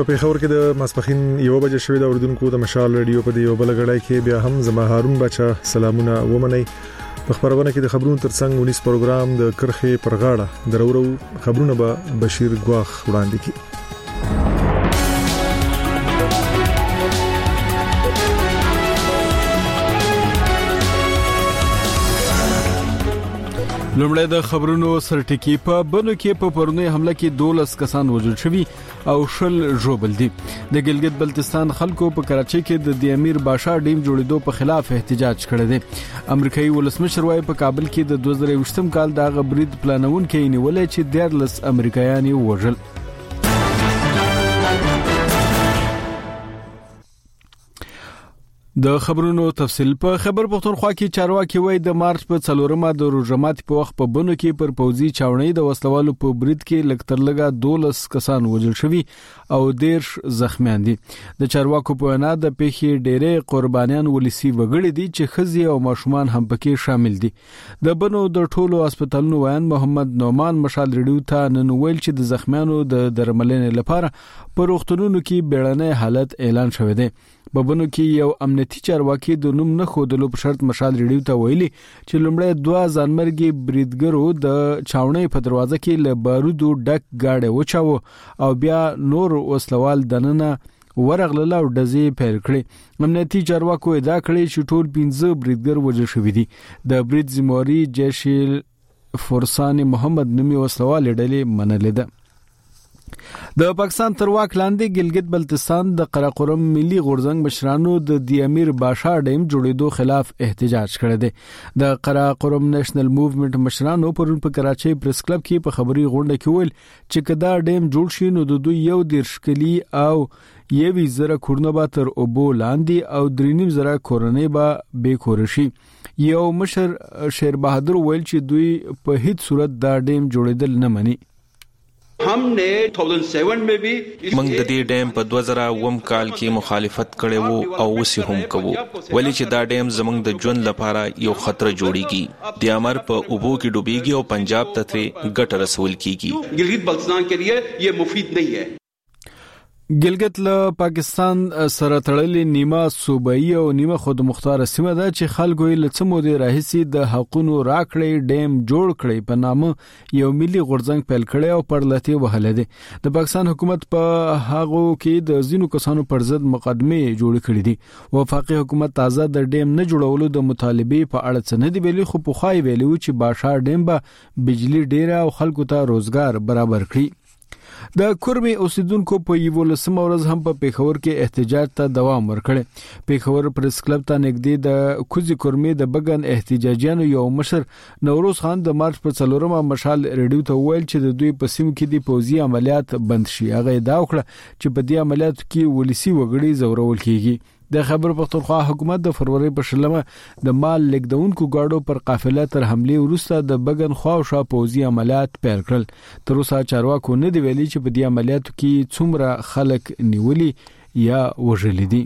په پیښور کې د ماسپخین 1 بجې شوې د اردوونکو د مشال رادیو په دی یو بل غړای کې بیا هم زما هارون بچا سلامونه ومني. په خبرونه کې د خبرونو ترڅنګ 19 پروګرام د کرخه پر غاړه درورو خبرونه به بشیر ګواخ وړاندې کړي. لومړی د خبرونو سرټکی په بنو کې په پرونی حمله کې 12 کسان وژل شوي او شل ژوبل دي. د ګلګت بلتستان خلکو په کراچۍ کې د امیر باشا ډیم جوړېدو په خلاف احتجاج کړی دی. امریکایي ولسمشر وايي په کابل کې د 2020م کال د غبرید پلانون کې نیولې چې 13 امریکایان وژل. د خبرونو تفصیل په خبر پښتونخوا کې چارواکي وایي د مارچ په 4مه د روزمات په وخت په بنو کې پر پوزي چاونۍ د وسلوالو په برید کې لکترلګه 12 کسان وژل شوي او 10 زخمیان دي. د چارواکو په وینا د پیښې ډېرې قربانيان ولسی وګړي دي چې خزي او ماشومان هم پکې شامل دي. د بنو د ټولو هسپتالونو ویان محمد نومان مشال ریډیو ته نن ویل چې د زخمیانو د درملنې لپاره په روغتونونو کې بیړنی حالت اعلان شوی دی. په بنو کې یو امنیتي چارواکي د نوم نه خودلو په شرط مشال ریډیو ته ویلي چې لومړی 2 ځانمرګي بریدګرو د چاونۍ په دروازه کې له بارودو ډک گاډي وچاو او بیا نور وسلوال دننه ورغله او ډزې پیل کړې. امنیتي چارواکو ادعا کړې چې ټول 15 بریدګر وژل شوي دي. د برید ذمہواری جیش فرسان محمد نومي وسلوال ډلې منلې ده. د پاکستان تر واک لاندې ګلګت بلتستان د قراقرم ملي غورځنګ مشرانو د امیر باشا ډیم جوړېدو خلاف احتجاج کړی دی. د قراقرم نېشنل موومېنټ مشرانو پرون په کراچۍ پریس کلب کې په خبري غونډه کې ویل چې کدا ډیم جوړ شي نو د دوی یو دیرشکلی او 1,000 کورونه به تر اوبو لاندې او 3,500 کورنۍ به بې کور شي. یو مشر شیر بهادر ویل چې دوی په هیڅ صورت دا ډیم جوړېدل نه مني. हमने 2007 में भी موږ د دې ډیم په 2001 کال کې مخالفت کړی وو او اوس هم کوو ولی چې دا ډیم زموږ د ژوند لپاره یو خطر جوړیږي. د امر په اوبو کې ډوبېږي او پنجاب ته ګټه رسول کیږي. गिलगित बल्तिस्तान के लिए ये मुफीद नहीं है. ګلګت له پاکستان سره تړلې نیمه صوبایي او نیمه خود مختار سیمه ده چې خلکو یې لڅمو د راهسي د حقونو راکړې ډیم جوړ کړي په نامه یو ملي غورځنګ پیل کړي او پرلته وهله دي. د پاکستان حکومت په هغه کې د زینو کسانو پر ضد مقدمه جوړ کړي دي. وفاقي حکومت تازه د ډیم نه جوړولو د مطالبه په اړه څه نه دی ویلي خو په خوای ویلو چې باشا ډیم به بجلی ډیره او خلکو ته روزګار برابر کړي. د کورمي اوسیدونکو په 11 ورځ هم په پیښور کې احتجاج ته دوام ورکړي. پیښور پریس کلب ته نږدې د کوزي کورمي د بګن احتجاجیانو یو مشر نوروز خان د مارچ په 4مه مشال ریډیو ته ویل چې د دوی په سیمه کې د پوزي عملیات بند شي. هغه دا وکړه چې په دې عملیاتو کې ولسی وګړي زورول کیږي. د خبر پښتونخوا حکومت د فروری په شلمه د مال لیکدونکو گاډو پر قافله تر حمله وروسته د بګن خواوشا پوزي عملیات پیل کړل. تر اوسه چارواکو نه دی ویلي چې په دې عملیاتو کې څومره خلک نیولي یا وژل دي.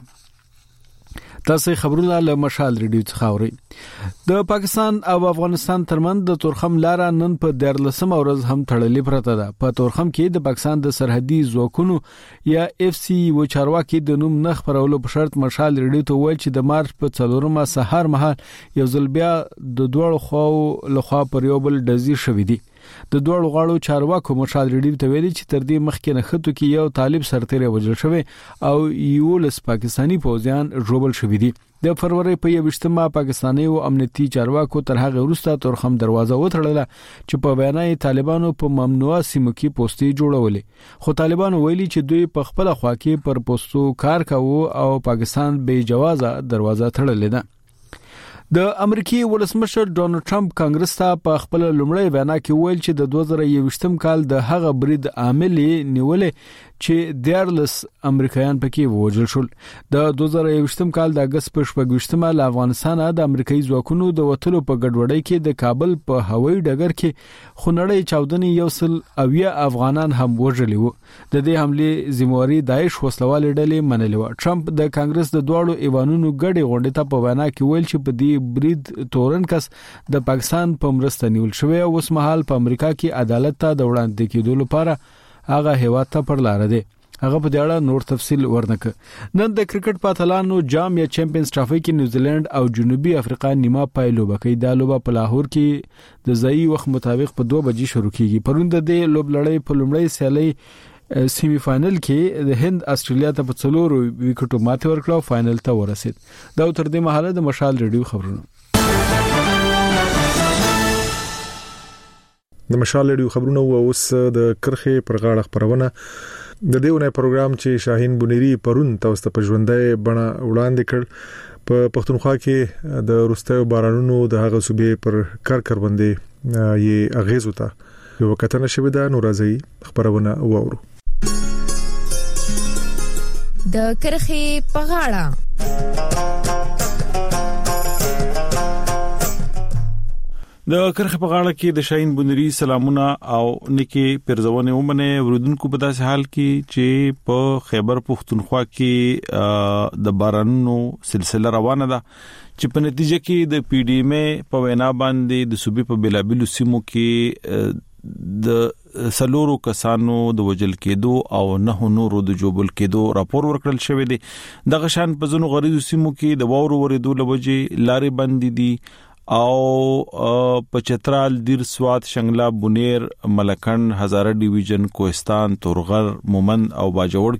تاسو خبرونه له مشال ریډیو څخه اورئ. د پاکستان او افغانستان ترمن د تورخم لار نن په 13 ورځ هم تړلې پرته ده. په تورخم کې د پاکستان د سرحدي ځواکونو یا اف سی و چارواکي د نوم نخ پرولو په شرط مشال ریډیو ته ویل چې د مارچ په 4مه سحر مهال یو ځل بیا د دوړو خو لخوا پر یو بل ډزې شوې دي. د دوړو غاړو چارواکو مشال ریډیو ته ویلي چې تر دې مخکې نه خطو کې یو طالب سرتیری وژل شوی او یو لس پاکستانی پوځیان ژوبل شوی دي. د فروری په 21مه پاکستاني او امنیتي چارواکو تر هغه وروسته تورخم دروازه وتړله چې په بیانای طالبانو په ممنوعه سیمو کې پوسټي جوړولې. خو طالبانو ویلي چې دوی په خپل خوا کې پر پوسټو کار کوي او پاکستان به جوازه دروازه تړلې ده. د امریکای ولسمشر ډونالد ټرمپ کانګرس ته په خپل لومړی وینا کې ویل چې د 2021م کال د هغه برید عامل نیولې چې 13 امریکایان پکې وژل شول. د 2021م کال د اگست په 28مه له افغانستان د امریکایي ځواکونو د وټلو په ګډوډۍ کې د کابل په هوایي ډګر کې خونړۍ چاودنې یو سل اویا افغانان هم وژل وو. د دې حمله ذمہواری داعش وسلوال ډلې منلې و. ټرمپ د کانګرس د دوړو ایوانونو ګډي غونډې ته په وینا کې ویل چې په دې برید تورن کس د پاکستان په مرسته نیول شوی او اوس مهال په امریکا کې عدالت ته د وړاندې کېدو لپاره هغه هیواد ته پر لار دی. هغه په دې اړه نور تفصیل ورنکه. نن د کرکټ په اتلانو جام یا چیمپئنز ټرافي کې نیوزیلند او جنوبي افریقا نیمه پای لوبه کوي. دا لوبه په لاهور کې د ځایي وخت مطابق په 2 بجې شروع کیږي. پرون د دې لوبلړۍ په لومړۍ سیالي سیمی فائنل کې د هند استرالیا ته په 4 وکټو ماته ورکړه او فائنل ته ورسید. دا تر دې مهاله د مشال ریډیو خبرونه. د مشال ریډیو خبرونه او اوس د کرخه پر غاړه خبرونه د دیونه پروګرام چې شاهین بنيري پرون تاسو ته په ژوندۍ بڼه وړاندې کړ. په پښتونخوا کې د روستایو بارانونو د هغه صوبې پر کار باندې یې اغیز وتا یو کتنه شوې ده. نو راځي خبرونه وورو. د کرخه په غاړه د کرخه په غاړه کې د شاهین بنيري سلامونه او نکي پرځونه ومنه ورودونکو په داسې حال کې چې په خیبر پختونخوا کې د بارانونو سلسله روانه ده چې په نتیجه کې د پی ډی ایم په وینا باندې د صوبې په بلابلو سیمو کې د سلورو کسانو د وجل کېدو او نه نورو د جوبل کېدو راپور ورکړل شوی دی. د غشان په زونو غریزو سیمو کې د واورو ورېدو لوجې لارې بند دي او په چترال دیر سوات شنگلا بنیر ملکن هزاره ډیویژن کوهستان تورغر مومند او باجوړ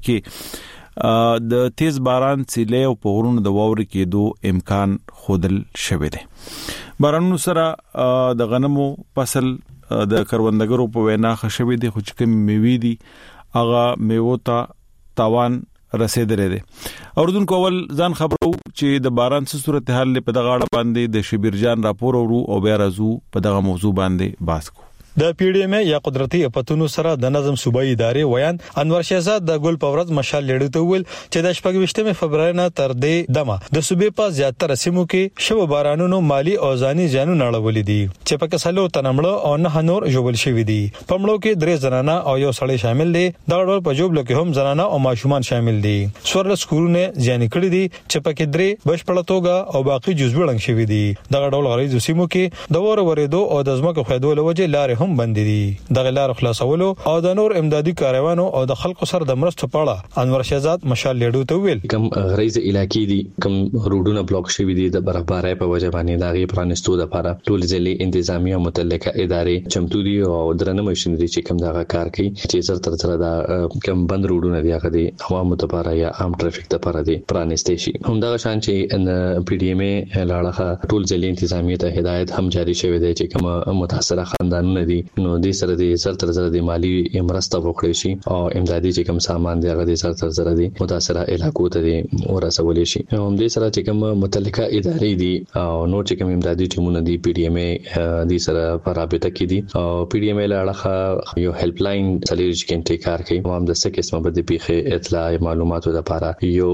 کې د تیز باران سیلې او په غرونو د واوري کېدو امکان خودل شوی دی. بارانونو سره د غنمو فصل د کروندګرو په وینا خښوي دي خو چې کوم میوي دي هغه میوه ته تاوان رسیدلې ده. اوردونکو اول ځان خبرو چې د باران څه صورتحال په دغه اړه باندې د شبیر جان راپور ورو او بیا راځو په دغه موضوع باندې بحث کوو. د پی ډی ایم یا قدرتي اپتونو سره د نظم صوبایي ادارې ویان انور شهزاد د ګل پورز مشال لیډو ته ویل چې د 28 فبراير نه تر دې دمه د صوبې په زیاتره سیمو کې شو بارانونو مالی او ځاني زیانونه اړولې دي چې په کسلو تنمړو او نه نور جوړل شوی دي. په مړو کې 3 زنانه او یو سړی شامل دي. دا ډول په جوبلو کې هم زنانه او ماشومان شامل دي. سورل سکولونه ځاني کړی دي چې په کې 3 بشپړه توګه او باقي جزوي لنګ شوی دي. دا ډول غریزو سیمو کې د ور ورېدو او د ځمکو خېدو لوجه لارې هم بند دي. د غلار خلاصولو او د نور امدادي کاروانو او د خلکو سره د مرستو په اړه انور شهزاد مشال لیډو ته ویل کوم غریزه علاقې دي کوم روډونه بلاک شوی دي د برابرۍ په وجه باندې د غي پرانستو د لپاره ټول ځلې انتظامیه متعلقه ادارې چمتو دي او درنه مشنري چې کوم دغه کار کوي چې زر تر سره د کوم بند روډونه دی هغه دي عوامو لپاره یا عام ټرافیک لپاره دي پرانستې شي. همدغه شان چې ان پی ډی ایم لاړه ټول ځلې انتظامیه ته هدایت هم جاری شوی دی چې کوم متاثره خاندانونه دي نو د سره د سر تر سره د مالی مرسته وکړي شي او امدادي چې کوم سامان دی هغه د سر تر سره د متاثره علاقو ته ورسول شي. هم د سره چې کوم متعلقه ادارې دي او نو چې کوم امدادي ټیمونه دي پی ډی ایم د سره په رابطه کې دي او پی ډی ایم لاړه یو هیلپ لاین چلیږي چې انټی کار کوي هم د څه قسمه بده پیخه اطلاع معلوماتو لپاره یو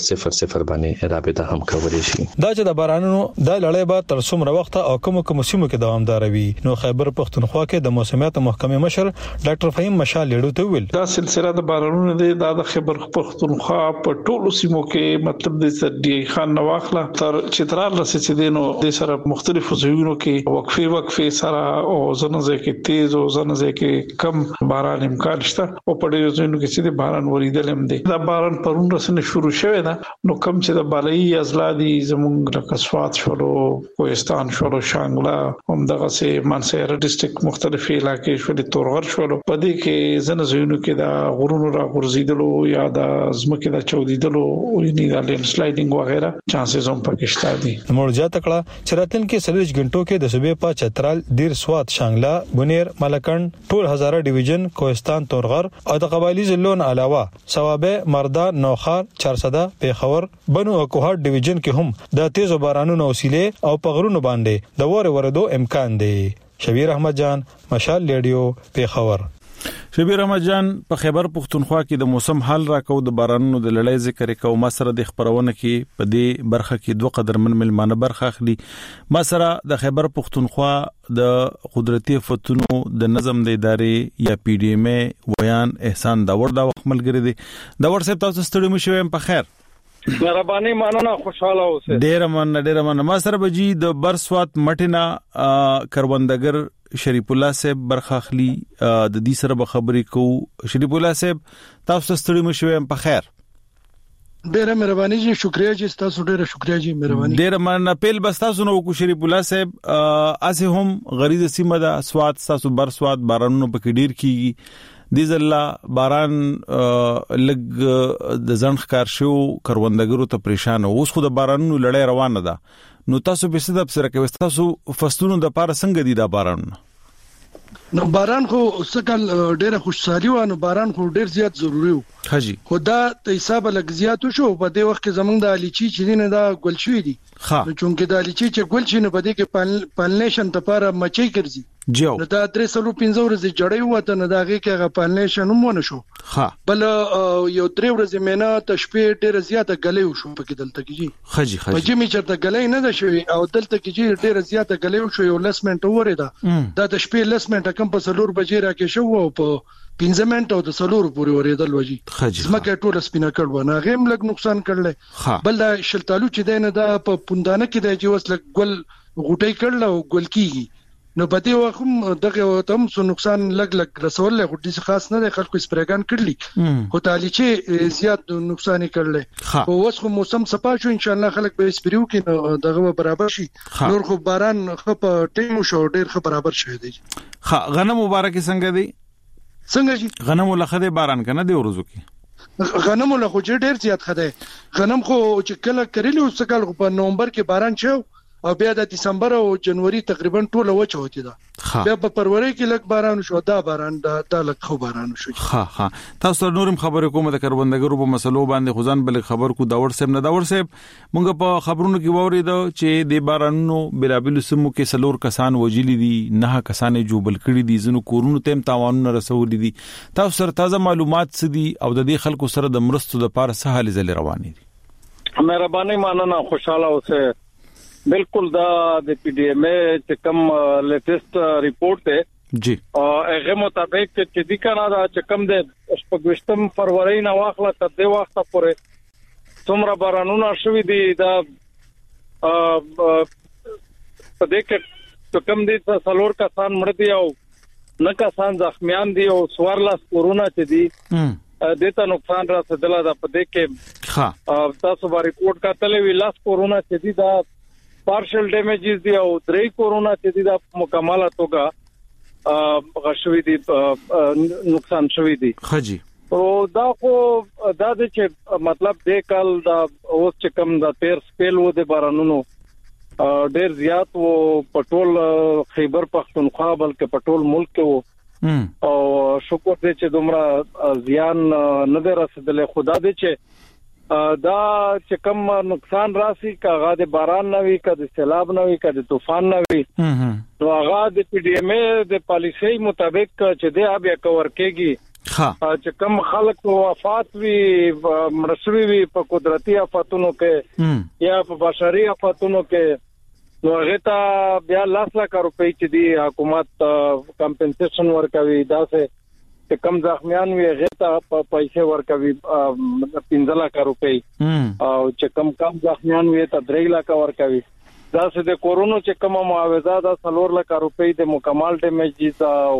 00 باندې رابطه هم کولای شي. دا چې د بارانونو د لړۍ به تر څومره وخت او کوم سیمو کې دوامدار وي. نو خیبر پختونخوا کې د موسمیات محکمې مشر ډاکټر فهیم مشال لیډو ته ویل دا سلسله د بارانونو د خیبر پختونخوا په ټولو سیمو کې مطلب د سردي خان نواخله تر چترال رسېدي نو د سره مختلفو ځایونو کې وقفه سره او زنځه کې تیز او زنځه کې کم باران امکان شته او په ډیرو ځایونو کې چې د باران وریدل هم دي. دا باران پرون رسنه شروع شوه دا نو کم چې د بالای ازلادي زمونږ د کسوات شولو کوهستان شولو شانګلا هم دغه سه منصير ډیسټریکټ مختلف علاقې شولې تورغر شولو په دې کې زنه زینو کې دا غرونو را غورځیدلو یا د زمکه د چودیدلو او یې د لینډ سلایډینګ وغیرہ چانسز هم پکې شته دي. موږ تکړه چې راتلونکي کې 40 غنټو کې د صوبې په چترال دیر سوات شانګلا بنیر ملکن ټول هزاره ډیویژن کوهستان تورغر او د قبایلی ضلعونو علاوه ثوابه مردا نوخار 400 پیښور بنو او کوهات ډیویژن کې هم د تیز بارانونو وسیله او پغرونو باندې د وره ورېدو امکان دی. شبیر احمد جان مشال لیډیو پیښور. شبیر احمد جان په خیبر پختونخوا کې د موسم حال راکو د بارانونو د لړۍ ذکر کوم مسره د خبرونه کې په دې برخه کې دوه قدر من ملمانه برخه اخلي. مسره د خیبر پختونخوا د قدرتي فتونو د نظم د ادارې یا پی ډی ایم ویان احسان داور دا وخت ملګری دی. داور صاحب تاسو ستړي مشوي په خیر. مهرباني مننه خوشاله اوسه. ډیر مننه ما سره بجی د برسوات مټینا کروندګر شریف الله صاحب برخاخلی د دې سره به خبرې کو. شریف الله صاحب تاسو ستړي مشوي په خیر. ډیره مهرباني جی شکریا جی تاسو ډیره شکریا جی مهرباني. ډیره مننه پیل بس تاسو نو کو شریف الله صاحب اسه هم غریزه سیمه ده سواد تاسو برسوات بارانونو په ډیر کیږي د زلا باران لګ د ځنخ کار شو کروندګرو ته پریشان اوس خو د بارانونو لړۍ روانه ده نو تاسو به څه د سره کوي تاسو فصلونو د پاره څنګه دي دا باران نو باران خو سکل ډیره خوشحالي و نو باران خو ډیر زیات ضروری و حاجی خدا ته حساب لګ زیات شو په دې وخت کې زمونږ د الیچی چې نه دا ګل شوې دي نو چونکه د الیچی چې ګل شي نو په دې کې پالنیشن ته لپاره مچي ګرځي جو نو دا 315 ورځې جړې وته نه داږي کې غ پالنیشن هم ونه شو بل یو 3 ورځې مینا ته شپې ډیره زیاته غلې وشو په کې دلته کې جی خجی په جمی چرته غلې نه ده شوی او دلته کې جی ډیره زیاته غلې وشو یو لسمنټ وره ده دا د شپې لسمنټ کم په سلور بجې راکې شو او په 15 منټ او د سلور پورې ورېدل وږي زمکه ټوله سپینا کړ ونه غیم لګ نقصان کړل بل دا شلتالو چې دینه دا په پوندانه کې د جوس لګ ګل غټي کړل او ګل کیږي نو په دې وخت دغه تم سو نقصان لګ رسول له غټي خاص نه د خلکو سپریګان کړلی خو تعالی چې زیات نقصان کړل او اوس خو موسم صفا شو ان شاء الله خلک به سپریو کې دغه برابر شي نور خو باران خپ ټیم شو ډیر خ برابر شوی دی غنم مبارک څنګه دی جی غنم لخده باران کنه دی ورزو کې غنم له خو ډیر زیات خده غنم خو چې کله کړلی او سکل په نومبر کې باران شو او بیا د دسمبر او جنوري تقریبا ټوله وچه وتی دا بیا په فروری کې لک باران شو دا باران دا لک خو باران شو تاسو نورم خبرې کوم د کروندګرو په مسلو باندې خزان بل خبر کو داور صاحب نه داور صاحب مونږ په خبرونو کې وورید چې د بارانونو بلابل سمو کې سلور کسان وجلی دي نه کسان جوبل کړي دي زنو کورونو تیم تاوانونه رسول دي تاسو سره تازه معلومات سدي او د دې خلکو سره د مرستو د پاره سهال زل رواني دي مهرباني ماننه خوشاله اوسه بالکل دا د پی ډی ایم چې کوم لیټیسټ ریپورت ہے جی هغه مطابق چې د کاناډا چې کوم د 28 فروری نه واخله تر دې وخت پورې څومره بارانونه شوي دي دا په دې کې کوم دي څلور کسان مړ دي او نه کسان زخمیان دي او 14 کورونا چې دي دته نقصان رسیدل دا په دې کې تاسو باندې ریپورت کتلې وی لاس کورونا چې دي دا partial damages دی او 3 کورونا چې دی دا مکمله توګه غشوي دي نقصان شوی دي خجی او دا خو دا چې مطلب دې کال دا اوس چې کم دا 13 سپیل و د بارانونو ډیر زیات و پټول خیبر پختونخوا بلکې پټول ملک کې و او شکر دې چې دومره زیان نه درسدل خدا دې چې دا چې کوم نقصان راسي کاغه د باران نه وی کده سیلاب نه وی کده طوفان نه وی نو هغه د پی ډی ایم د پالیسي مطابق چې د اب کور کېږي چې کوم خلک وفات وی مرسوي وی په قدرتي آفاتونو کې یا په بشري آفاتونو کې نو هغه ته بیا 1 لک روپۍ چې دی حکومت کمپنسیشن ورکوي دا څه چې کم زخمیان وي هغه ته پیسې ورکوي 15 لک روپۍ او چې کم زخمیان وي ته 3 لک ورکوي دا څه د کورونا چې کومه معاوضه دا 4 لک روپۍ د مکمل ډیمیجز او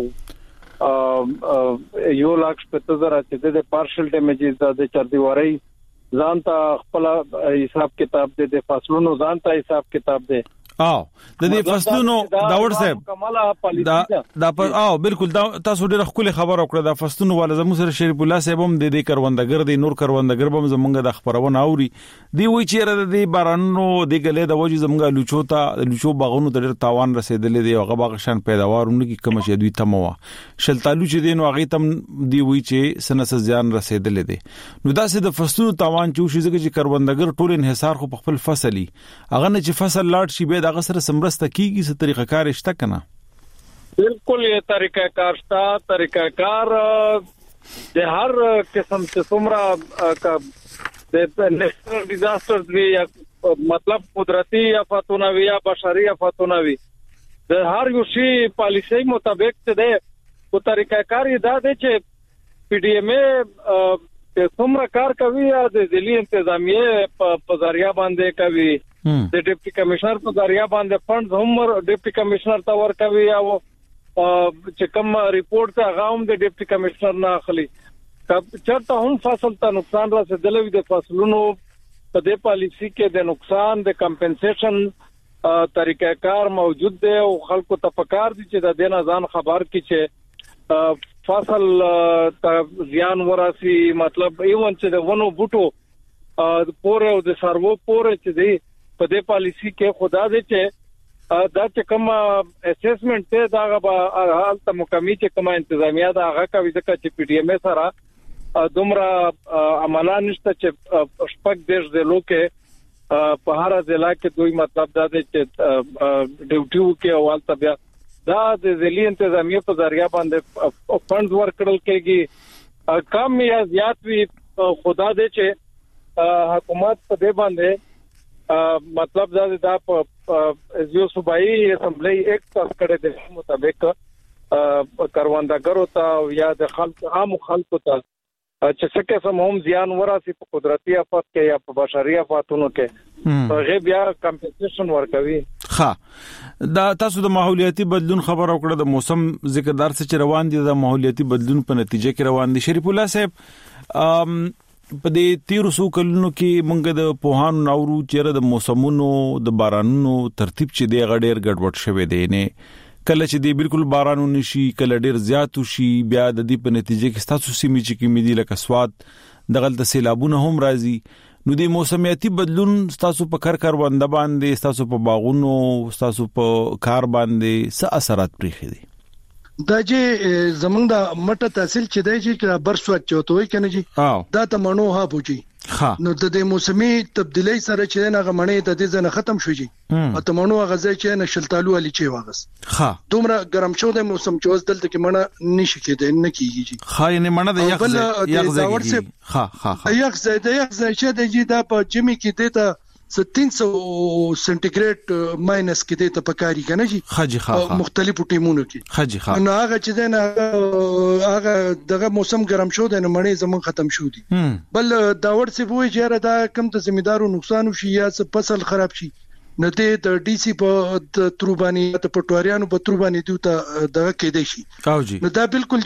1 لک 70000 چې د پارشل ډیمیجز د چردیواري ځان ته خپل حساب کتاب د فصلونو ځان ته حساب کتاب دی او د دې فصلونو داور صاحب دا پر او بالکل تاسو ډېر خپل خبر او کړه د فصلونو ول زمو سره شریف الله صاحب هم د دې کروندګر د نور کروندګر هم زمونږ د خبرونه اوري دی وی چې د دې بارانونو د ګلې د وجې زمونږ لوچو باغونو ډېر تاوان رسیدلې دی او غبا غشان پیداوارونه کې کم شه دوی تموا شلتالو چې دین واغې تم دی وی چې سنس زیان رسیدلې دی نو دا سه د فصلونو تاوان چې شي چې کروندګر ټول انحصار خو په خپل فصلي اغه نه چې فصل لاړ شي به دغه سره سمرسته کیږي څه طریقه کار شته کنه بالکل یې طریقه کار شته طریقه کار د هر قسم څه څومره د نیشنل ډیزاستر دی مطلب قدرتي آفاتونه وي یا بشري آفاتونه وي د هر یو شی پالیسي مطابق څه ده او طریقه کار یې دا دی چې پی ډی ایم چې څومره کار کوي یا د ځلي انتظامیه په ذریعہ باندې کوي د ډیپټي کمشنر په ذریعہ باندې فند هم ډیپټي کمشنر ته ورکوي او چې کوم ریپورت ته غوښم د ډیپټي کمشنر نه اخلي چرته هم فصل ته نقصان رسیدلی د فصلونو په دې پالیسی کې د نقصان د کمپنسیشن طریقہ کار موجود دی او خلکو ته پکار دي چې د دې ځان خبر کی چې فصل ته زیان وراسي مطلب ایون چې د ونو بوټو پوره او د سرو پوره چې دی په دې پالیسی کې خدا دې چې دا چې کوم اسسمنت ته دا به حالت مکمل چې کوم انتظامیه دا هغه کوي ځکه چې پی ډی ایم سره دومره عملان نشته چې شپږ دیش د لوکه په هر ضلع کې دوی مطلب دا دی چې ډیوټیو کې اول تبیا دا د ځلي انتظامیه په ذریعہ باندې فند ورکړل کېږي کم یا زیات وی خدا دې چې حکومت په دې باندې مطلب دا په یو صوبایي اسمبلی ایکټ پاس کړی دی مطابق کاروندګرو ته یا د عام خلکو ته چې څه قسم هم زیان وراسي په قدرتي آفات کې یا په بشري آفاتونو کې هغه بیا کمپنسیشن ورکوي. ها دا تاسو د ماحولیاتي بدلون خبر او کړه د موسم ذکردار څخه روان دي د ماحولیاتي بدلون په نتیجه کې روان دي. شریف الله صاحب په دې 1300 کلونو کې مونږ د پوهانو ناورو چیرې د موسمونو د بارانونو ترتیب چې دی غډیر ګډوډ شوی دی نه کله چې دی بالکل باران ونشي کله ډیر زیات وشي بیا د دې په نتیجه کې ستاسو سیمې چې کې مدي لکه سواد دغه د سیلابونه هم راځي نو د موسمیاتي بدلون ستاسو په کاروند باندې ستاسو په باغونو ستاسو په کار باندې څه اثرات پرېخي دي دا چې زمونږ د مټه تحصیل چې دی چې برسوات چوتوي کنه جی دا ته مڼو ها پوجي نو د دې موسمي تبدیلی سره چې نه غمنې د دې ځنه ختم شو جی او ته مڼو غزه چې نه شلتالو علي چې واغس دومره ګرم شو د موسم چې اوس دلته کې مڼه نشي کېدای نه کیږي جی خاینه مڼه د یخ ځای چې د جی دا په جمی کې دیتا 300 سنټیګریډ ماینس کې دیتا پکاري کنه جی مختلفو ټیمونو کې نو هغه چې نه هغه دغه موسم ګرم شو د مڼې زمون ختم شو دي بل داور سی وای چې دا کم ته ذمہدارو نقصان شي یا فصل خراب شي نه د ډي سي په تروبانی ته پټوریانو په تروبانی دوته دغه کې دی شي نو دا بالکل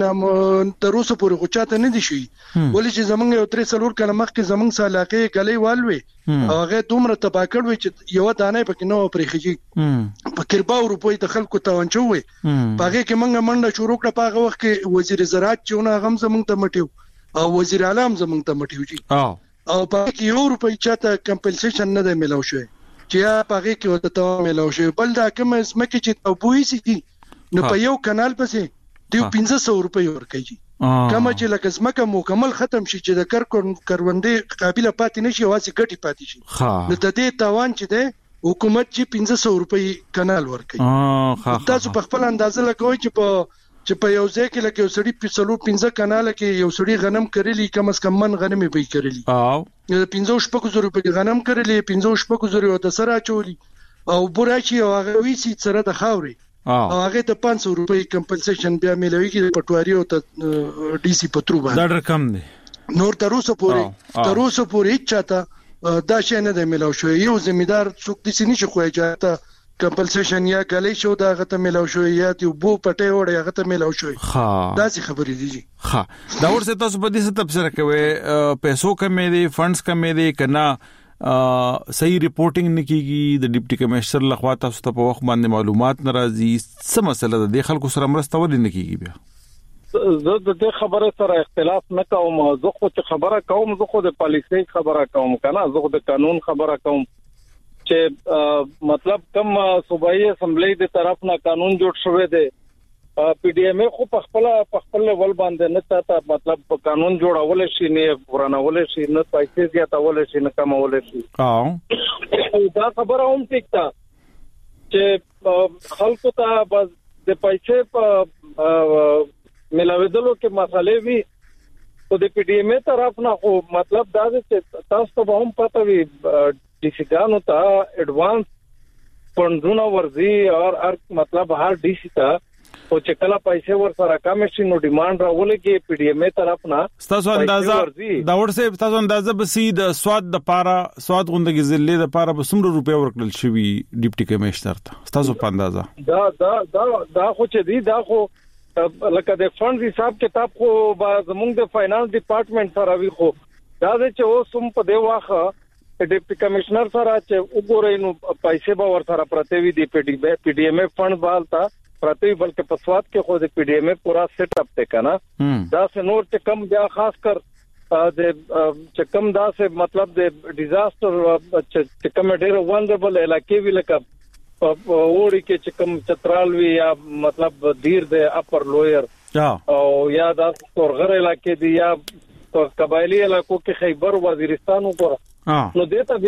چې تر اوسه پورې غوچاته نه دي شي ولې چې زمونږ یو 3 کلمه مخکې زمونږ سلاقې غلې والوي هغه دومره تباکړ وي چې یو دانه پکې نو پرېخږي په کرباو روپۍ ته خلکو ته ونچوي پاګه کې منډه شروع کړه پاغه وخت کې وزیر زراعت چې غم زمونږ ته مټیو او وزیر اعظم زمونږ ته مټیو جی او پاګه کې یو روپۍ چاته کمپنسیشن نه دی ملو شوی چې پاګه کې وته ته ملو شوی بل دا کوم اسمکه چې توبوي سي نو په یو کانال پسې دیو 1500 روپۍ ورکړي کما چې لکه اسمکه مکمل ختم شي چې د کروندې قابلیت پاتې نشي واسي ګټي پاتې شي نو د دې تاوان چې ده حکومت چې 1500 روپۍ کانال ورکړي تاسو په خپل اندازه لګوي چې په یو ځای کې لکه یو سړی په 15 کانال کې یو سړی غنم کړلی کم از کم من غنمې به کړلی 15 روپۍ غنم کړلی 15 روپۍ د سره چولی او براشي او هغه ویسي سره د خاوري او هغه ته 500 روپۍ کمپنسیشن بیا ملوي کې پټواري او ته ډي سي پترو باندې دا رقم دی نور تر اوسه پورې چاته دا شي نه دی ملو شو یو ذمہدار څوک دي سي نشي خوای چاته کمپنسیشن یا غلې شو دا غته ملو شو یا تی بو پټه وړه غته ملو شو دا څه خبرې دي ها دا ورته تاسو په دې څه تفسیر کوي پیسو کمې دي فندز کمې دي کنا صحیح ریپورټینګ نکېږي د ډیپټي کمشنر لخوا تاسو ته په وخت باندې معلومات ناراضي څه مسله ده د خلکو سره مرسته ولې نکېږي بیا زه د دې خبره سره اختلاف نه کوم زه خو چې خبره کوم زه خو د پالیسي خبره کوم کنه زه خو د قانون خبره کوم چې مطلب کوم صوبایي اسمبلی د طرف نه قانون جوړ شوی دی پی ډی ایم خو په خپل ول باندې نه تا مطلب قانون جوړول شي نه ورانول شي نه پیسې زیاتول شي نه کمول شي دا خبره هم ټیک ده چې خلکو ته بس د پیسې په ملاویدلو کې مسالې وي او د پی ډی ایم طرف نه خو مطلب دا چې تاسو ته هم پته وي ډي سي ګانو ته ایڈوانس فندونه ورزي او هر مطلب هر ډي سي ته او چې کله پیسې ور سره کم شي نو ډیماند راولې کې پی ډی ایم ای طرف نه تاسو اندازه دا ورسه تاسو اندازه بسې د سواد د پاره سواد غونډه ضلع د پاره به څومره روپیا ورکړل شوی ډیپټي کمشنر ته تاسو په اندازه دا خو چې دی دا خو لکه د فند حساب کتاب خو زموږ د فاینانس ډپارټمنٹ سره وی خو دا چې اوسم په دی واخه ډیپټي کمشنر سره چې وګورئ نو پیسې به ور سره پرته وي د پی ډی ایم ای فند بالتا پرته بلکې په سواد کې خو د پی ډی ایم ای پورا سیټ اپ ته کنه دا سه نور ته کم بیا خاص کر د چې کم دا سه مطلب د ډیزاستر چې کم ډیر وندربل علاقې وی لکه وړي کې چې کم چترال وی یا مطلب دیر د اپر لویر او یا د تورغر علاقې دی یا قبایلی علاقو کې خیبر وزیرستان وګوره نو دته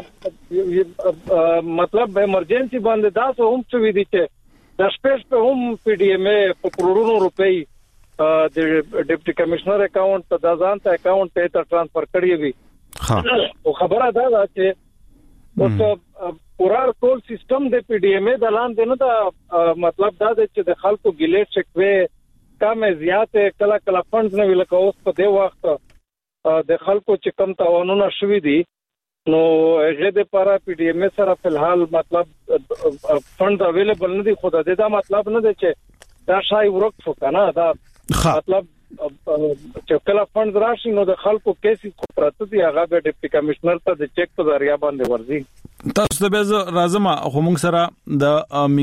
بیا مطلب ایمرجنسي باندې دا سه هم څه وی دي چې د سپیس په هم پی ډی ایم ای په کروڑونو روپۍ د ډیپټي کمشنر اکاونټ ته د ځان ته اکاونټ ته ټرانسفر کړی وي او خبره دا ده چې اوس پورا ټول سیستم د پی ډی ایم ای د لاندې نه دا مطلب دا ده چې د خلکو ګلیټ شکوي کم زیات کله کله فند نه ویل کوس په دی وخت د خلکو چې کم تاوانونه شوي دي نو هغه د پارا پی ډی ایم ای سره په الحال مطلب فند اویلیبل نه دي خو دا مطلب نه دی چې دا شای ورک شو کنه دا مطلب چې کله فند راشي نو د خلکو کیسې خو پراته دي هغه به ډیپټي کمشنر ته د چیک په ذریعہ باندې ورځي تاسو ته به راځم خو موږ سره د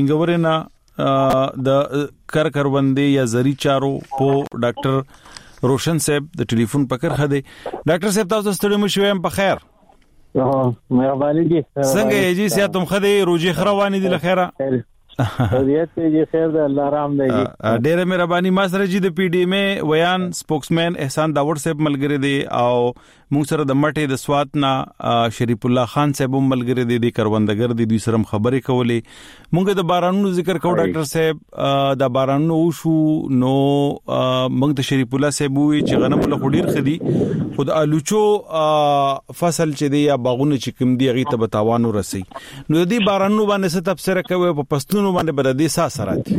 منګورنا د کروندې یا زری چارو په ډاکټر روشن صاحب د ټلیفون پکړ خده ډاکټر صاحب تاسو ستړي مو شوم په خیر مهرباني دي څنګه یې جی سیا تم خدي روزي خروانی دي لخيره خیریت دی خیر ده الله رحم دی ډېر مهرباني ما سره جی د پی ډی ایم ای ویان سپوکسمن احسان داوړ صاحب ملګری دی او موږ سره د مټې د سوات نه شریف الله خان صاحب ملګری دی د کروندګر دی دوی سره خبرې کولې موږ د بارانونو ذکر کو ډاکټر صاحب د بارانونو شو نو موږ د شریف الله صاحب وی چې غنم له خډیر خدي خود الوچو فصل چې دی یا باغونه چې کوم دی غي ته بتاوانو رسي نو د دې بارانونو باندې څه تفسیر کوي په پښتون باندې بر دې ساسرات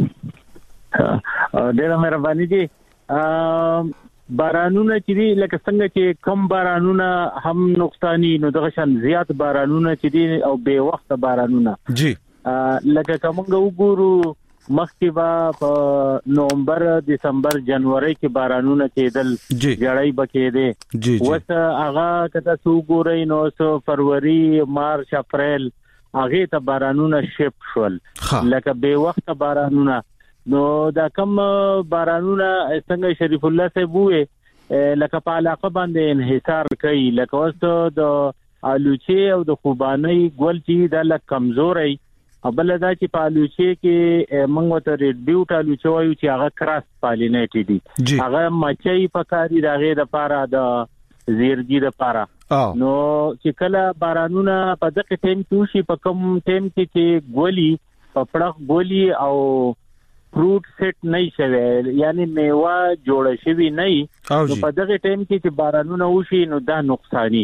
ډېر مهرباني دي بارانونه چې دي لکه څنګه چې کم بارانونه هم نقصانی نو دغه شان زیات بارانونه چې دي او به وخت بارانونه جی لکه کومه وګورو مخکې با په نومبر دسمبر جنوري کې بارانونه کېدل جړای بکې دي وس هغه کته سو ګورې نو سو فروری مارچ اپریل هغه ته بارانونه شپ شول لکه به وخت بارانونه نو دا کم بارانونه څنګه شریف الله صاحب وې لکه په علاقه باندې انحصار کوي لکه اوس د الوچي او د خوباني ګل چې د لک کمزوري بل دا چې په الوچي کې موږ ته ریډ بیوټ الوچي وایو چې هغه کراس پالینیټ دي هغه مچي پکاري دغه د پاره د زیرګي د پاره نو چې کله بارانونه په دغه ټیم کې شي په کوم ټیم کې ګولي په پړق ګولي او فروټ سیټ نه شوي یعنی میوه جوړه شوی نه نو په دغه ټیم کې چې بارانونه وشي نو دا نقصانی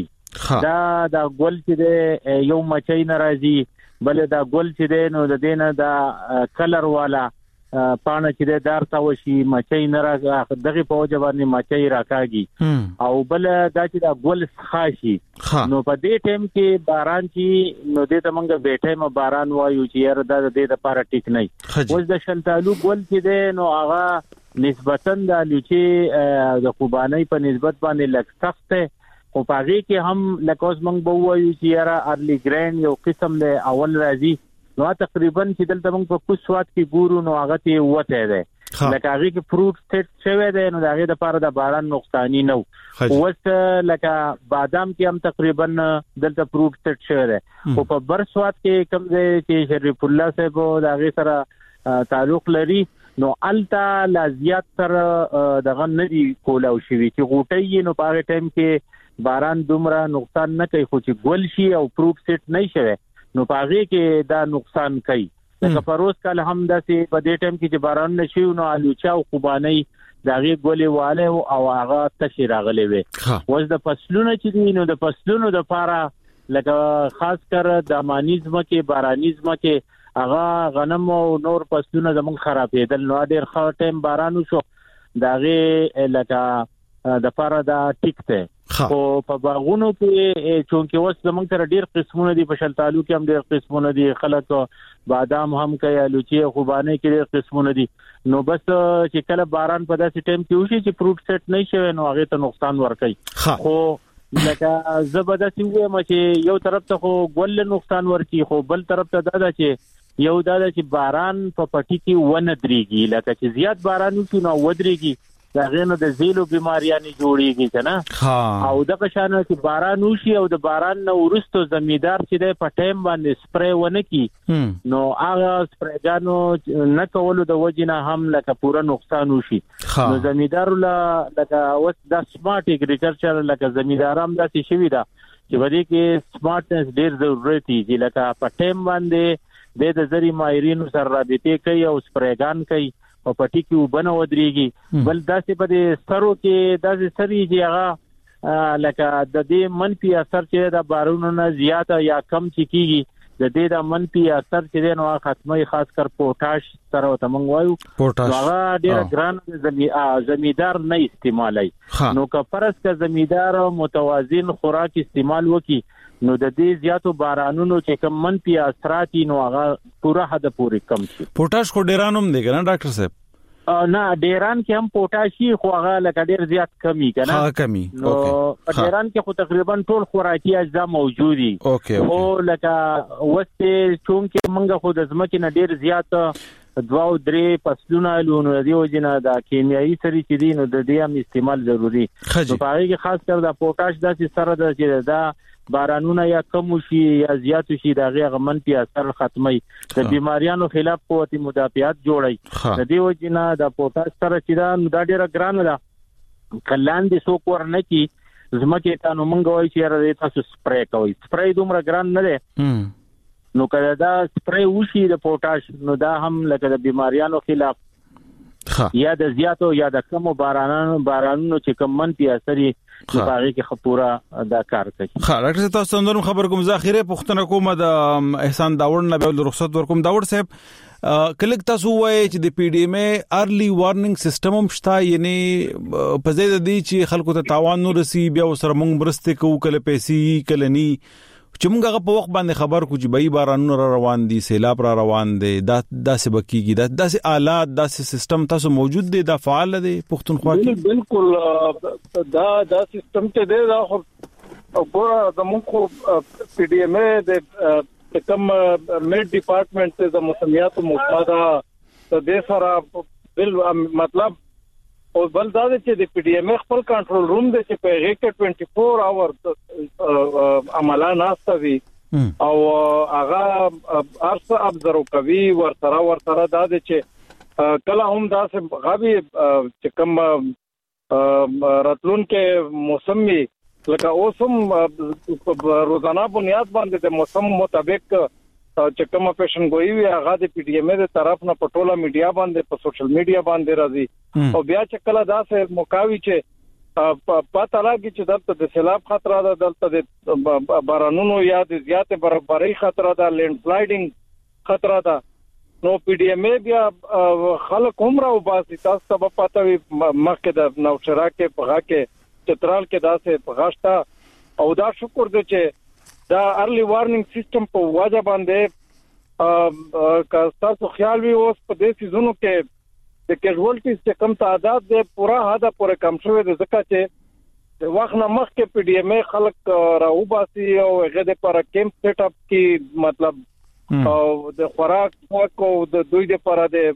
دا ګل چې یو مچي ناراضي بل دا ګل چې دی نو د دینه دا کلر والا پانه چې دار تا وشي مچي ناراضه دغه په وجه باندې مچي راکاږي او بل دا چې دا ګل خاصي نو په دې ټیم کې باران چې نو دې ته موږ بیٹه ما باران وایو چې یاره دا د دې لپاره ټیک نه اوس د شلتالو ګل چې دی نو هغه نسبتاً د لوچي د خوباني په نسبت باندې لږ سخت خو پاږي کې هم لکه اوس موږ به وایو چې یاره ارلی ګرین یو قسم له اول راځي نو تقریبا چې دلته موږ په کوم سواد کې ګورو نو هغه ته وته ده لکه هغه کې فروټ سیټ شوی دی نو هغه د لپاره د باران نقصانی نه وس لکه بادام کې هم تقریبا دلته فروټ سیټ شوی دی او په بر سواد کې کوم ځای چې شریف الله صاحب د هغه سره تعلق لري نو التا لازیات سره دغه ندي کولاو شوی چې غوټي نو په هغه ټیم کې باران دومره نقصان نه کوي خو چې ګل شي او فروټ سیټ نه شي نو پاږي کې دا نقصان کوي لکه پروس کال هم داسې په دې ټیم کې چې باران نشي نو الوچا او خوباني داغه ګولې واله او هغه تشي راغلي وي وځ د فصلونو چې نو د فصلونو د پاره لکه خاص کر د مانیزم کې بارانیزم کې هغه غنم او نور فصلونه زموږ خرابېدل. نو ډېر ښه ټیم باران وشو داغه لکه د پاره دا ټیک ته خو په باغونو کې چونکه وس زمونږ سره ډیر قسمونه دي، په شلتالو کې هم ډیر قسمونه دي، خلک بادام هم کوي، الوچي خوبانه کې ډیر قسمونه دي. نو بس چې کله باران په داسې ټیم کې وشي چې فروټ سیټ نه شي نو هغه ته نقصان ورکړي. خو لکه زبردستي وایم چې یو طرف ته خو ګل نقصان ورکړي، خو بل طرف ته دا چې یو دا چې باران په پټي کې ونه دريږي، لکه چې زیات باران وشي نو ودرېږي دا غنه د زیلو بیماریاں جوړیږي کنه. او د قشانه چې باران وشي او د باران نو ورستو زمیدار چې د پټیم باندې سپری ونه کی نو هغه سپریګانو نه کولو د وجنه هم لکه پورا نقصان وشي. نو زمیدار لکه اوس د سمارټ اګریکلچر لکه زمیدارام داسې شوی دا چې باندې کې سمارټنس ډیر ضروري دي چې لکه پټیم باندې د زری ماهرینو سره رابطه کوي او سپریګان کوي په پټي کې وبنه ودرېږي. بل داسې په دې سترو کې داسې سری دی هغه لکه د دې منفي اثر چې د بارونو نه زیات یا کم کیږي د دې د منفي اثر چې نو ختمي خاص کر پوتاش سره ته مونږ وایو هغه ډیر ګران زمیدار نه استعمالي. نو که فرض کا زمیدار متوازن خوراک استعمال وکي نو د دې زیاتو بارانونو چې کم منفي اثرات نو هغه پورا حد پورې کم شي. پوتاش کو ډیرانوم دی کنه ډاکټر صاحب؟ نه ډیران کې هم پوتاشي خو هغه لکه ډیر زیات کمی کنه. کمی نو ډیران کې خو تقریبا ټول خوراکي اجزا موجودي. او لکه وسته چونکه منګه خو د ځمکې نه ډیر زیات دوا او درې فصلونه لونو دی او جنا د کیمیاوي سری چې دي نو د دې هم استعمال ضروری. نو په هغه کې خاص کر د پوتاش داسې سره د چې دا بارانونه یا کم شي یا زیات شي دا غي منفي اثر ختمي د بیماریانو خلاف قوت مدافعت جوړي. د دې وجنه د پوتاش سره چې دا ډیره ګران ده کلان دي سو کور نه کی زمکه ته نو مونږ وایي چې را تاسو سپری کوي. سپری دومره ګران نه ده نو کله دا سپری وشي د پوتاش نو دا هم لکه د بیماریانو خلاف یا د زیاتو یا د کمو بارانونو چې کم منفي اثر نو هغه کې خپورا دا کار کوي. ډاکټر تاسو نن خبر کوم ذخیره پختنه کوم د احسان داوړ نه به رخصت ورکوم. داوړ صاحب کله تاسو وایي چې د پی ډی ایم ارلی وارنینګ سیستم هم شته، یعنی په ځای د دې چې خلکو ته تاوان نورسي بیا سره موږ برسته کوو کله پیسې کله ني چې موږ هغه په وخت باندې خبر کو چې بای بارانونه را روان دي، سیلاب را روان دي، دا سبکیږي، دا آلات دا سیستم تاسو موجود دي، دا فعال دي پښتونخوا کې؟ بالکل دا سیستم ته دی دا خو پورا زموږ پی ډی ایم د کم میډ ډپارټمنټ د موسمیات مقاده د دې سره بل مطلب او بل دا چې د پی ډی ایم خپل کنټرول روم د چې په هغه کې 24 اور عمله ناستوي او هغه ارسه ابزرو کوي ورسره دا چې کله هم دا چې غوي چې کوم راتلون کې موسمي لکه اوسم روزانه بنیاد باندې د موسم مطابق چې کوم پیشن ګوئی وی هغه د پی ډی ایم د طرف نه پټولا میډیا باندې په سوشل میډیا باندې راځي او بیا چې کله دا سه مقاوي چې پته لګي چې دلته د سیلاب خطر ده، دلته د بارانونو یا د زیات برابرۍ خطر ده، لینډ سلایډینګ خطر ده، نو پی ډی ایم بیا خلک هم راو باسي. تاسو ته پته وي مخکې د نوشرا کې پغا کې چترال کې دا سه پغاشتا او دا شکر دې چې دا ارلی وارنینګ سیستم په واجب باندې کا تاسو خیال وي اوس په دې سيزونو کې د کیژوالټیز چې کم تعداد د پورا حدا پورې کم شوی د ځکه چې د وخت نه مخکې پی ډی ایم خلک راو باسي او هغه د پر کیمپ سیټ اپ کې مطلب او د خوراک کو د دوی د پر د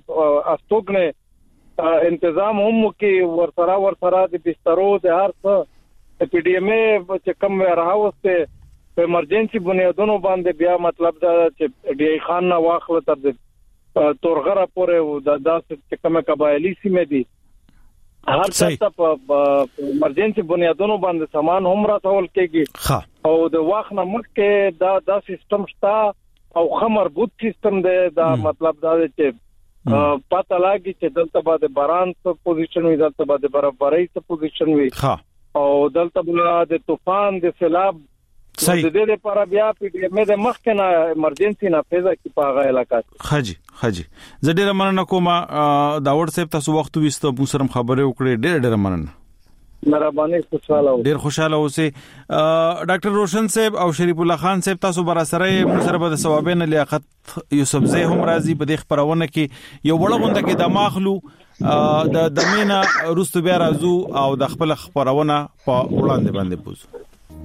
استوګنه تنظیم هم کې ورسره د بسترو د هر څه پی ډی ایم چې کم راوسته په ایمرجنسي بنیادونو باندې بیا مطلب دا چې ډی خان نه واخله تر د تورغره پورې د داسې کومه قبایلی سیمه دي هر څه په ایمرجنسي بنیادونو باندې سامان هم راټول کېږي او د واخ نه مخکې دا سیستم شته او مربوط سیستم دی. دا مطلب دا چې پته لګي چې دلته باندې باران څه پوزیشن وي، دلته باندې برابرۍ څه پوزیشن وي او دلته د طوفان د سیلاب د دې لپاره بیا پی ډی د مخکنه ایمرجنسي نافذه کی پاغه علاقات خاجي زه ډیر مننه کوم دا وړ صاحب تاسو وخت وستو مو سره خبرې وکړې ډیر مننه مهرباني خوشاله ډیر خوشاله اوسئ ډاکټر روشن صاحب او شریف الله خان صاحب تاسو برا سره مو سره به ثوابین لیاقت یوسف زئی هم راضي په دې خبرونه کې یو وړ غونډه کې د ماخلو د مینا روستو بیا راځو او د خپل خبرونه په وړاندې باندې بوزو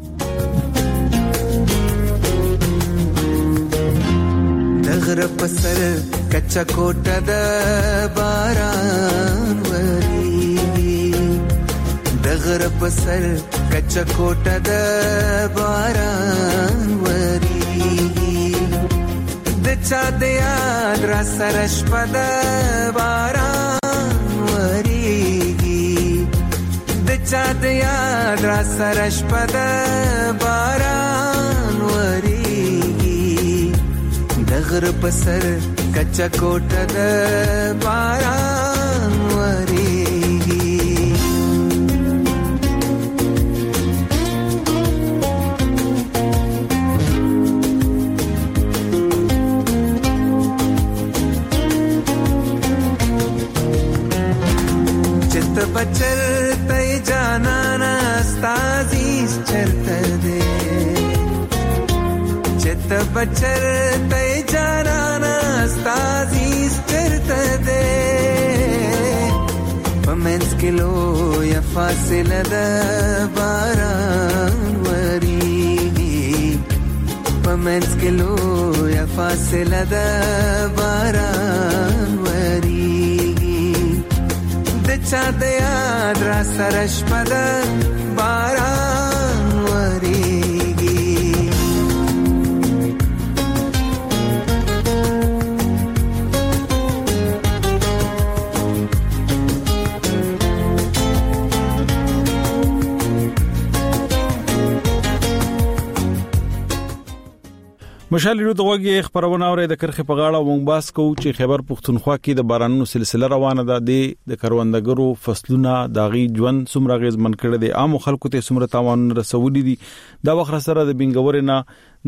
دغره پسر کچا کوټه د باران وری دغره پسر کچا کوټه د باران وری د چا د یاد را سره شپه د باران وری د چا د یاد را سره شپه د باران وری دغر پسر کچا کوټه د باران وریږي چت بچر ته جانانا استازیس چرته دے چت بچر ته جانانا استازیس چرته دے پمنس کلو یا فاصله د باران وریږي پمنس کلو یا فاصله د باران وریږي د چا د یاد را سره شپه د باران وریږي مشالې د وګي خبرونه اوري د کرخه په غاړه مونږ باس کوو چې خیبر پختونخوا کې د بارانونو سلسله روانه ده د کروندګرو فصلونه داغي ژوند سمره غیزمن کړي دي عام خلکو ته سمره تاوان رسولي دي دا وخت سره د بنګورنا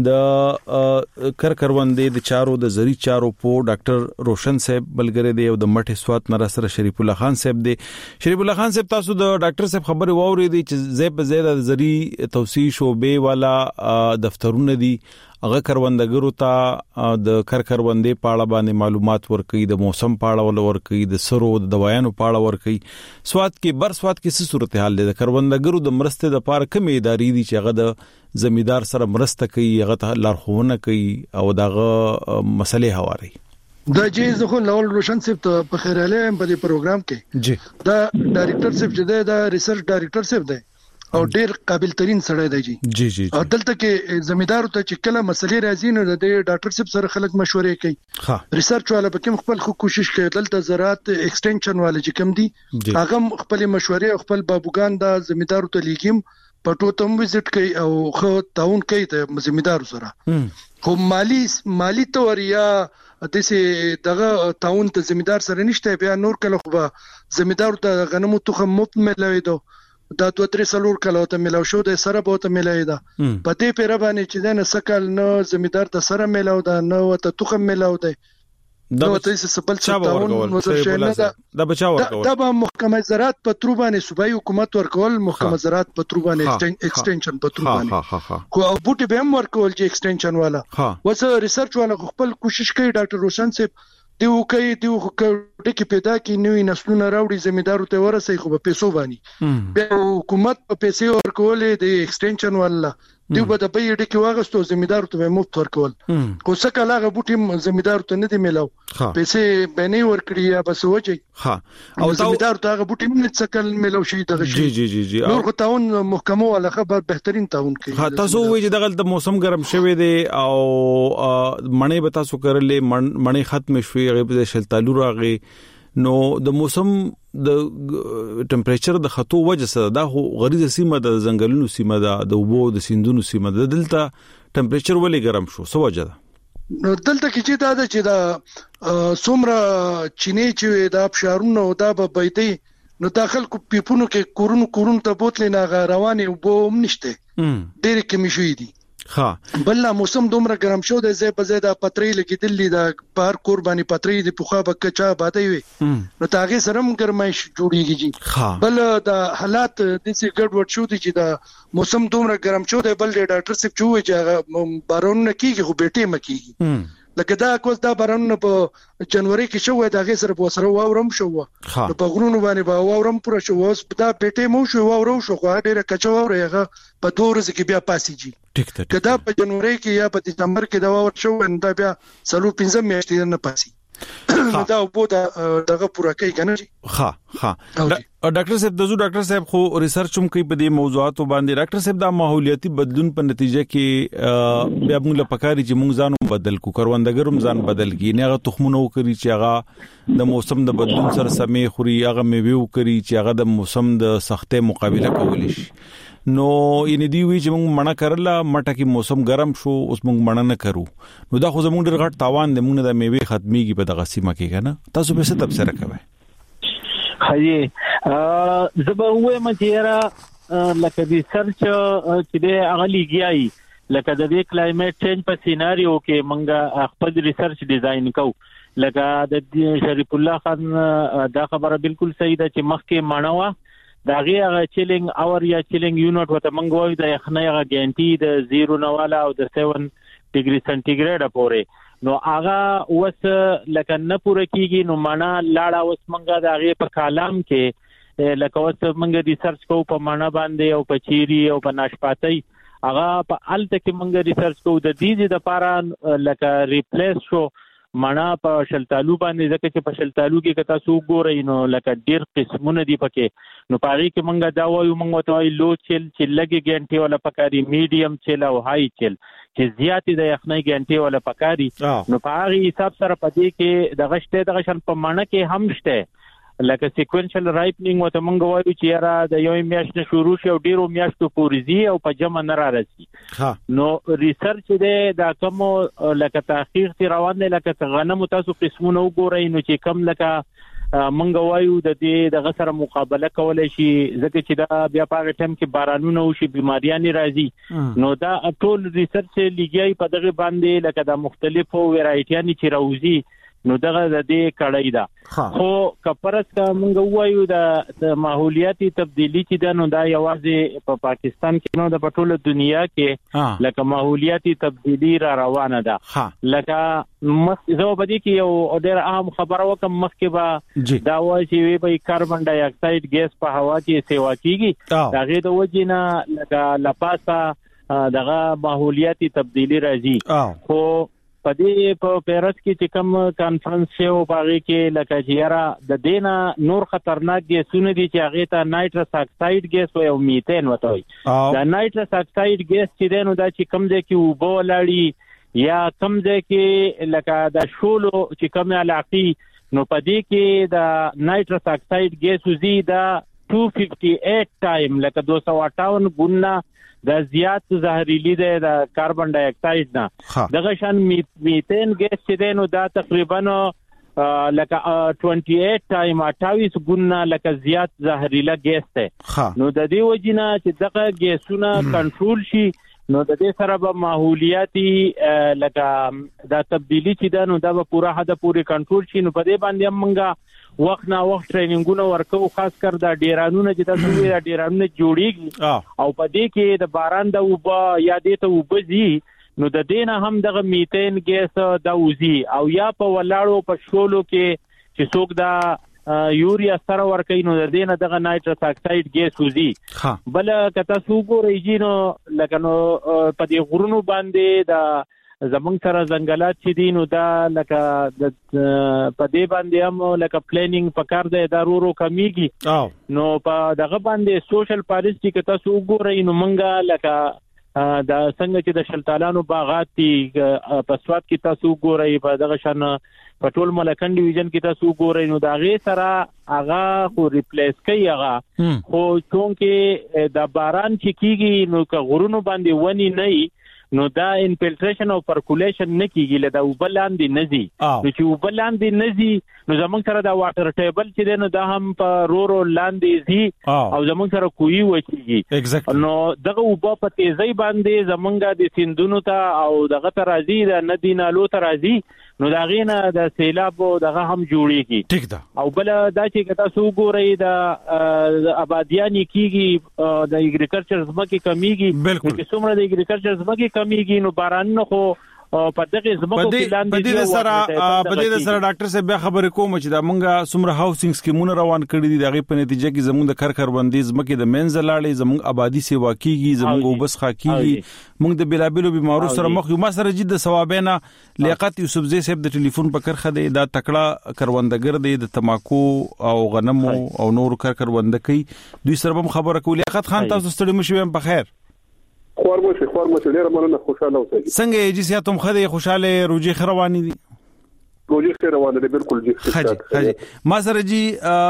د کروندې د چارو د زری چارو په ډاکټر روشن صاحب بلګری دی او د مټه سوات نر سره شریف الله خان صاحب دی شریف الله خان صاحب تاسو د ډاکټر صاحب خبري ووري دي چې زې په زیاده د زری توسيع شوبې والا دفترونه دي هغه کروندګرو ته د کروندې پاړه باندې معلومات ورکړي د موسم پاړه ورکړي د سرو د دوايانو پاړه ورکړي سواد کې څه صورتحال ده کروندګرو د مرسته د پاره کومې ادارې دي چې هغه د زمیدار سره مرسته کوي هغه ته لارښوونه کوي او دغه مسلې هواري دا جیز خو لول روشن صاحب ته په خیراله په دې پروګرام کې جی دا ډایریکټر صاحب چې دا ریسرچ ډایریکټر صاحب دی او ډیر قابل ترين سړی دی جی او دلته کې زمیدار ته چې کله مسلې راځي نو د ډاکټر صاحب سره خلک مشورې کوي ریسرچ والا به کوم خپل کوشش کوي دلته زراعت ایکسټنشن والا چې کوم دي هغه خپل مشورې خپل بابوګان د زمیدار ته لیکم پټو تم وزټ کوي او خو تعاون کوي د زمیدار سره خو مالی توریا د سه دغه تعاون ته زمیدار سره نشته بیا نور کله خو زمیدار ته غنمو تخم مفت ملوي دو دا 2-3 سلور کله ته ملاو شو د سره به ته ملای دا په دې پیر باندې چې دا سکل نو زمیدار ته سره ملاو دا نو ته تخم ملاو دی نو ته سپل څاون دا بچاو ورکول دا به محکمه زراعت په تر باندې صوبایي حکومت ورکول محکمه زراعت په تر باندې ایکسټنشن په تر باندې خو بوټي به هم ورکول چې ایکسټنشن والا وسه ریسرچ والا خپل کوشش کوي ډاکټر روشن صاحب دیو کې پیدا کی نوې نسلونه راوړي زمیدارو ته ورسې خو په پیسو باندې به حکومت په پیسې ورکولې د ایکسټنشن والا دیو به د پیډ کې واغستو زمیدارو ته مفت ورکول خو څکه لاغه بوټي زمیدارو ته نه دی ملاو پیسې بنې ورکړي یا بس وځي او زمیدارو ته بوټي نه څکل ملاو شي دغه شي جی نور خو تعاون محکمه ولا خبر بهترین تعاون کوي تاسو وایي چې دغه موسم ګرم شوی دی او مڼې به تاسو کړلې مڼې ختم شوي غیب شلتالو راغی نو د موسم د ټمپریچر د خطو وجه سره دا غریزه سیمه د ځنګلونو سیمه د وبو د سیندونو سیمه د دلته ټمپریچر ولې ګرم شو څه وجه ده نو دلته کې چې دا چې دا څومره چینه چې دا بشارونه او دا به بيدي نو داخل کو پیپونو کې کورونو ته بوتلې نه رواني وبو هم نشته ډېر کمی شوې دي ها بل موسم دومره ګرم شو د زې په زیاده پتري لګیدلې د بهر قرباني پتري د پوخا بکچا باندې وي نو تاګه سرم ګرمایش جوړیږي بل د حالات د سي ګډوډ شو دي چې د موسم دومره ګرم شو د بل ډاکټر سپ چوي چې بارون کیږي خو بیٹه مکیږي لکه دا کوز دا بارون په جنوري کې شو دا غي سره په سره واورم شو په غرونو باندې با واورم پر شو اوس دا بیٹه مو شو واورو شو خو ډیره کچا واورېغه په 2 ورځې کې بیا پاسيږي ټیک کدا په جنوري کې یا په دسمبر کې دا واور شو دا بیا سلو 15 میاشتې نه پاسي دا په دغه پوره کوي کنه ډاکټر صاحب دزو ډاکټر صاحب خو ریسرچ هم کوي په دې موضوعاتو باندې ډاکټر صاحب دا ماحولیاتي بدلون په نتیجه کې بیا موږ له پکاري چې موږ ځانو بدل کو کروندګرم ځان بدل کی نه هغه تخمونه وکړي چې هغه د موسم د بدلون سره سمې خوري هغه میوه وکړي چې هغه د موسم د سختۍ مقابله کولی شي نو یني دی وی چې موږ مڼه کړل مټه کې موسم ګرم شو اوس موږ مڼه نه کرو نو دا خو زموږ ډېر غټ تاوان دی موږ د میوه ختميږي په دغه سیمه کې کنه تاسو به څه تبصره کوئ هي زبوه متیرا لکه د سرچ چې د اغلیږي لکه د کلایمټ چینج په سیناریو کې منګه خپل ریسرچ ډیزاین کو لکه د شریف الله خان دا خبره بالکل صحیح ده چې مخکې مانوا دا غي چیلینګ اور یا چیلینګ یونټ وته منګوي د یخنۍ غا ګانټي د 0 نواله او د 7 ډیګري سنټیګریډ پورې نو هغه وس لکه نه پوره کیږي نو معنا لاړه وس منګه د هغه په کالم کې لکه وس منګه ریسرچ کو په معنا باندې او په چيري او په ناشپاتي هغه په الته کې منګه ریسرچ کو د دې د پاره لکه ریپلیس شو معنا په شلتالو باندې ځکه چې په شلتالو کې کتا سو ګورې نو لکه ډیر قسمونه دي پکې نو پاري کې منګه دا وایو منګه ته لو چل چې لګي ګنټي ولا پکاري میډیم چل او هاي چل چې زیاتې د یخنۍ ګنټي ولا پکاري نو پاري حساب سره پدې کې د غشته د غشن په معنا کې هم شته لکه سیکوینشل رایپنینګ وته مونږ وایو چې را د یو میاشت شروع شي او ډیرو میاشتو پورې زی او په جمع نه راځي نو ریسرچ دې دا کوم لکه تحقیق تی روان دی لکه غنمو تاسو قسمونه وګورئ نو چې کم لکه مونږ وایو د دې د غسر مقابله کولای شي ځکه چې دا بیا په ټیم کې بارانونه وشي بیماریاں راځي نو دا ټول ریسرچ لګي په دغه باندې لکه د مختلفو ویرایټیانو چې راوځي نو دغه د دې کړای دا خو کپرس کا مونږ وایو د ماحولیاتي تبدیلی چې دا نو دا یوازې په پاکستان کې نو د پټوله دنیا کې لکه ماحولیاتي تبدیلی را روانه ده لکه زه په دې کې یو ډېر عام خبره وکم مخکې با دا وایي چې وی کاربن ډای اکساید ګیس په هوا کې سیوا کیږي هغه د وجینا لکه لپاسه دغه ماحولیاتي تبدیلی راځي خو پدې په پیرس کې چې کوم کانفرنس شو باغې کې لکه جیرا د دینا نور خطرناک ګیسونه دي چې هغه ته نایټرس اکساید ګیس او میتین وته وي دا نایټرس اکساید ګیس چې دینو دا چې کم ځای کې وبو لاړی یا کم ځای کې لکه د شولو چې کم علاقي نو پدې کې د نایټرس اکساید ګیس وزي دا 258 ټایم لکه 258 ګنا دا زیات زهريلي ده د کاربن ډای اکساید نه دغه شان میتین ګیس چې ده نو دا تقریبا لکه 28 ټایم 28 ګنا لکه زیات زهريله ګیس ده نو د دې وجنه چې دغه ګیسونه کنټرول شي نو د دې سره به ماحولیاتي لکه دا تبدیلی چې ده نو دا به پوره حد پورې کنټرول شي نو په دې باندې موږ وخت نه وخت ټریننګونه ورکو خاص کر دا ډیرانونه چې تاسو وی دا ډیرانونه جوړیږي او په دې کې د باران د وبا یا دې ته وبزي نو د دینه هم دغه میتین ګیس د وزي او یا په ولاړو په شولو کې چې څوک دا یوریا سره ورکې نو د دینه دغه نایټرس اکساید ګیس وزي بل کته سو ګورې جنو لکه نو په دې غرونو باندې دا زمونږ سره ځنګلات چې دي نو دا لکه د په دې باندې هم لکه پلانینګ پکار دی دا ورو کمیږي نو په دغه باندې سوشل پالیسی کې تاسو وګورئ نو مونږه لکه دا څنګه چې د شلتالانو باغات دي په سواد کې تاسو وګورئ په دغه شان په ټول ملکن ډیویژن کې تاسو وګورئ نو دا غي سره هغه خو ریپلیس کوي هغه خو چونکه د باران چې کیږي نو که غرونو باندې ونی نه نو دا انفلټریشن او پرکولیشن نه کیږي لدا وبلاندې نزي نو چې وبلاندې نزي نو زمونږ سره دا واټر ټیبل چې نو دا هم په رورو لاندې زی او زمونږ سره کوی وچیږي نو دغه وب په تیزی باندې زمونږه د سیندونو ته او دغه ترازی د ندی نالو ترازی نو دا غینه د سیلاب دغه هم جوړیږي ټیک ده او بل دا چې تاسو ګورئ د آبادیانی کیږي د اګریکلچر زمکه کمیږي چې څومره د اګریکلچر زمکه کمیږي نو باران نه خو په دغه زمکو کې لاندې سره ډاکټر صاحب بیا خبرې کوم چې دا مونږه څومره هاوسینګ سکیمونه روان کړی دي دغه په نتیجه کې زموږ د کارکړبندي زمکه د منځ لاړې زموږ آبادی سیوا کیږي زموږ وبس خاکیږي مونږ د بلابلو بیمارو سره مخ یو ما سره جد ثوابینا لیاقت یوسفزئی صاحب د ټلیفون په کرخه دی دا تکړه کروندګر دی د تماکو او غنمو او نور کارکړبندګي دوی سره هم خبره کوي لیاقت خان تاسو ستړي مشوم په خیر خورمشه ډیره مننه خوشاله اوسئ څنګه یې جسیا تم خدای خوشاله روجي خروانی دي روجي خروانی دي بالکل جی حاجی ما سره جی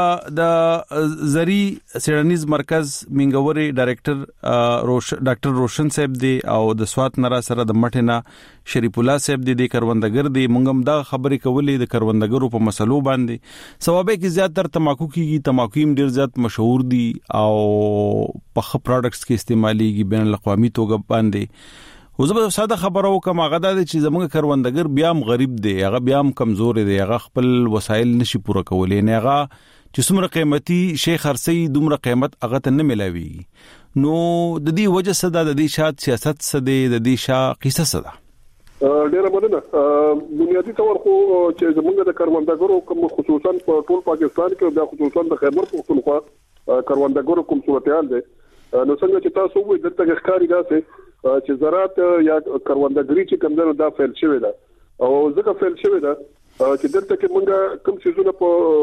د زری سیډنیز مرکز منګوري ډایریکټر ډاکټر روشن صاحب دی او د سوات نرا سره د مټینا شریف الله صاحب دی د کروندګر دی مونږم دا خبرې کولې د کروندګرو په مسلو باندې ثوابه کې زیات تر تماکو کیږي تماکو ډیر زیات مشهور دي او په خ پروډکټس کې استعماليږي بین الاقوامي توګه باندې وزبه ساده خبرو کوم هغه د چې زموږ کروندګر بیا هم غریب دی هغه بیا هم کمزور دی هغه خپل وسایل نشي پوره کولای نه هغه چې څومره قیمتي شی خرڅي دومره قیمت هغه ته نه ملاوي نو د دې وجه صدا د دې شات سیاست سده د دې شا قصه صدا ډیره مننه بنیادی تور خو چې زموږ د کروندګرو کوم خصوصا په ټول پاکستان کې او خصوصا د خیبر پختونخوا کروندګرو کوم صورتحال دي نو څنګه چې تاسو وایي دلته ښکاری داسې چې زراعت یا کروندګری چې کوم دا فعال شوی دا او ځکه فعال شوی دا چې دلته کې موږ کوم څه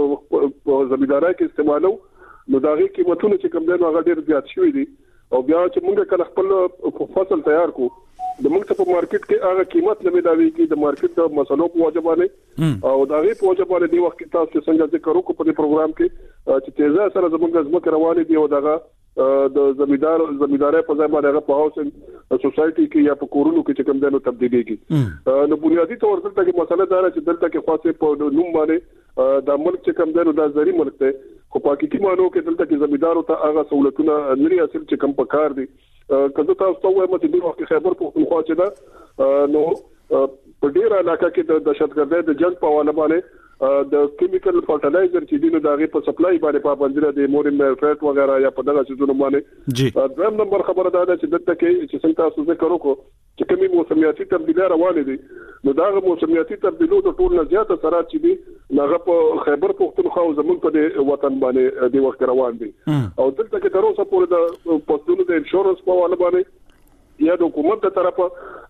په زمیندارۍ کې استعمالو نو دا غي قیمتونه چې کوم دا هغه ډیر زیات شوی دي او بیا چې موږ کله خپل فصل تیار کو د موږ په مارکیټ کې هغه قیمت نه ملاوي کې د مارکیټ د مسلو په وجبانه او دا غي په وجبانه دی وخت تاسو څنګه ذکر وکړو په پروګرام کې چې تیزه سره زموږ ځمکه روانه دي او دغه د زمیندارۍ په ځای باندې په هاوسینګ سوسايټي کې یا په کورونو کې چې کوم دنو تبدیلی کی نو بنیادی تور دلته کې مسله دا چې دلته کې خاصه په نوم باندې د ملک چې کوم دنو د زری ملک ته خو پاکستاني مانو کې دلته کې زمیندارو ته هغه سہولتونه نری حاصل چې کوم پکار دي کله تاسو ته وایم چې د وخت خیبر پختونخوا چې دا نو په ډیر علاقه کې د دهشتګردۍ د جنگ په حواله باندې د کیمیکل فرټیلایزر چې دینو داغه په سپلای باندې پابندي ده د مورین میرفیټ وغیرہ یا په دغه څه باندې دریم نمبر خبره ده چې دلته کې چې څنګه تاسو ذکر وکړو چې کومي موسمیاتي تبدیلات روانې دي نو داغه موسمیاتي تبدیلو د ټول نه زیاته سرات چې دي هغه په خیبر پختونخوا او زمونږ په وطن باندې د وخت روان دي او دلته کې تر اوسه پورې د پښتون د انشورنس په حواله باندې یا د حکومت تر طرفه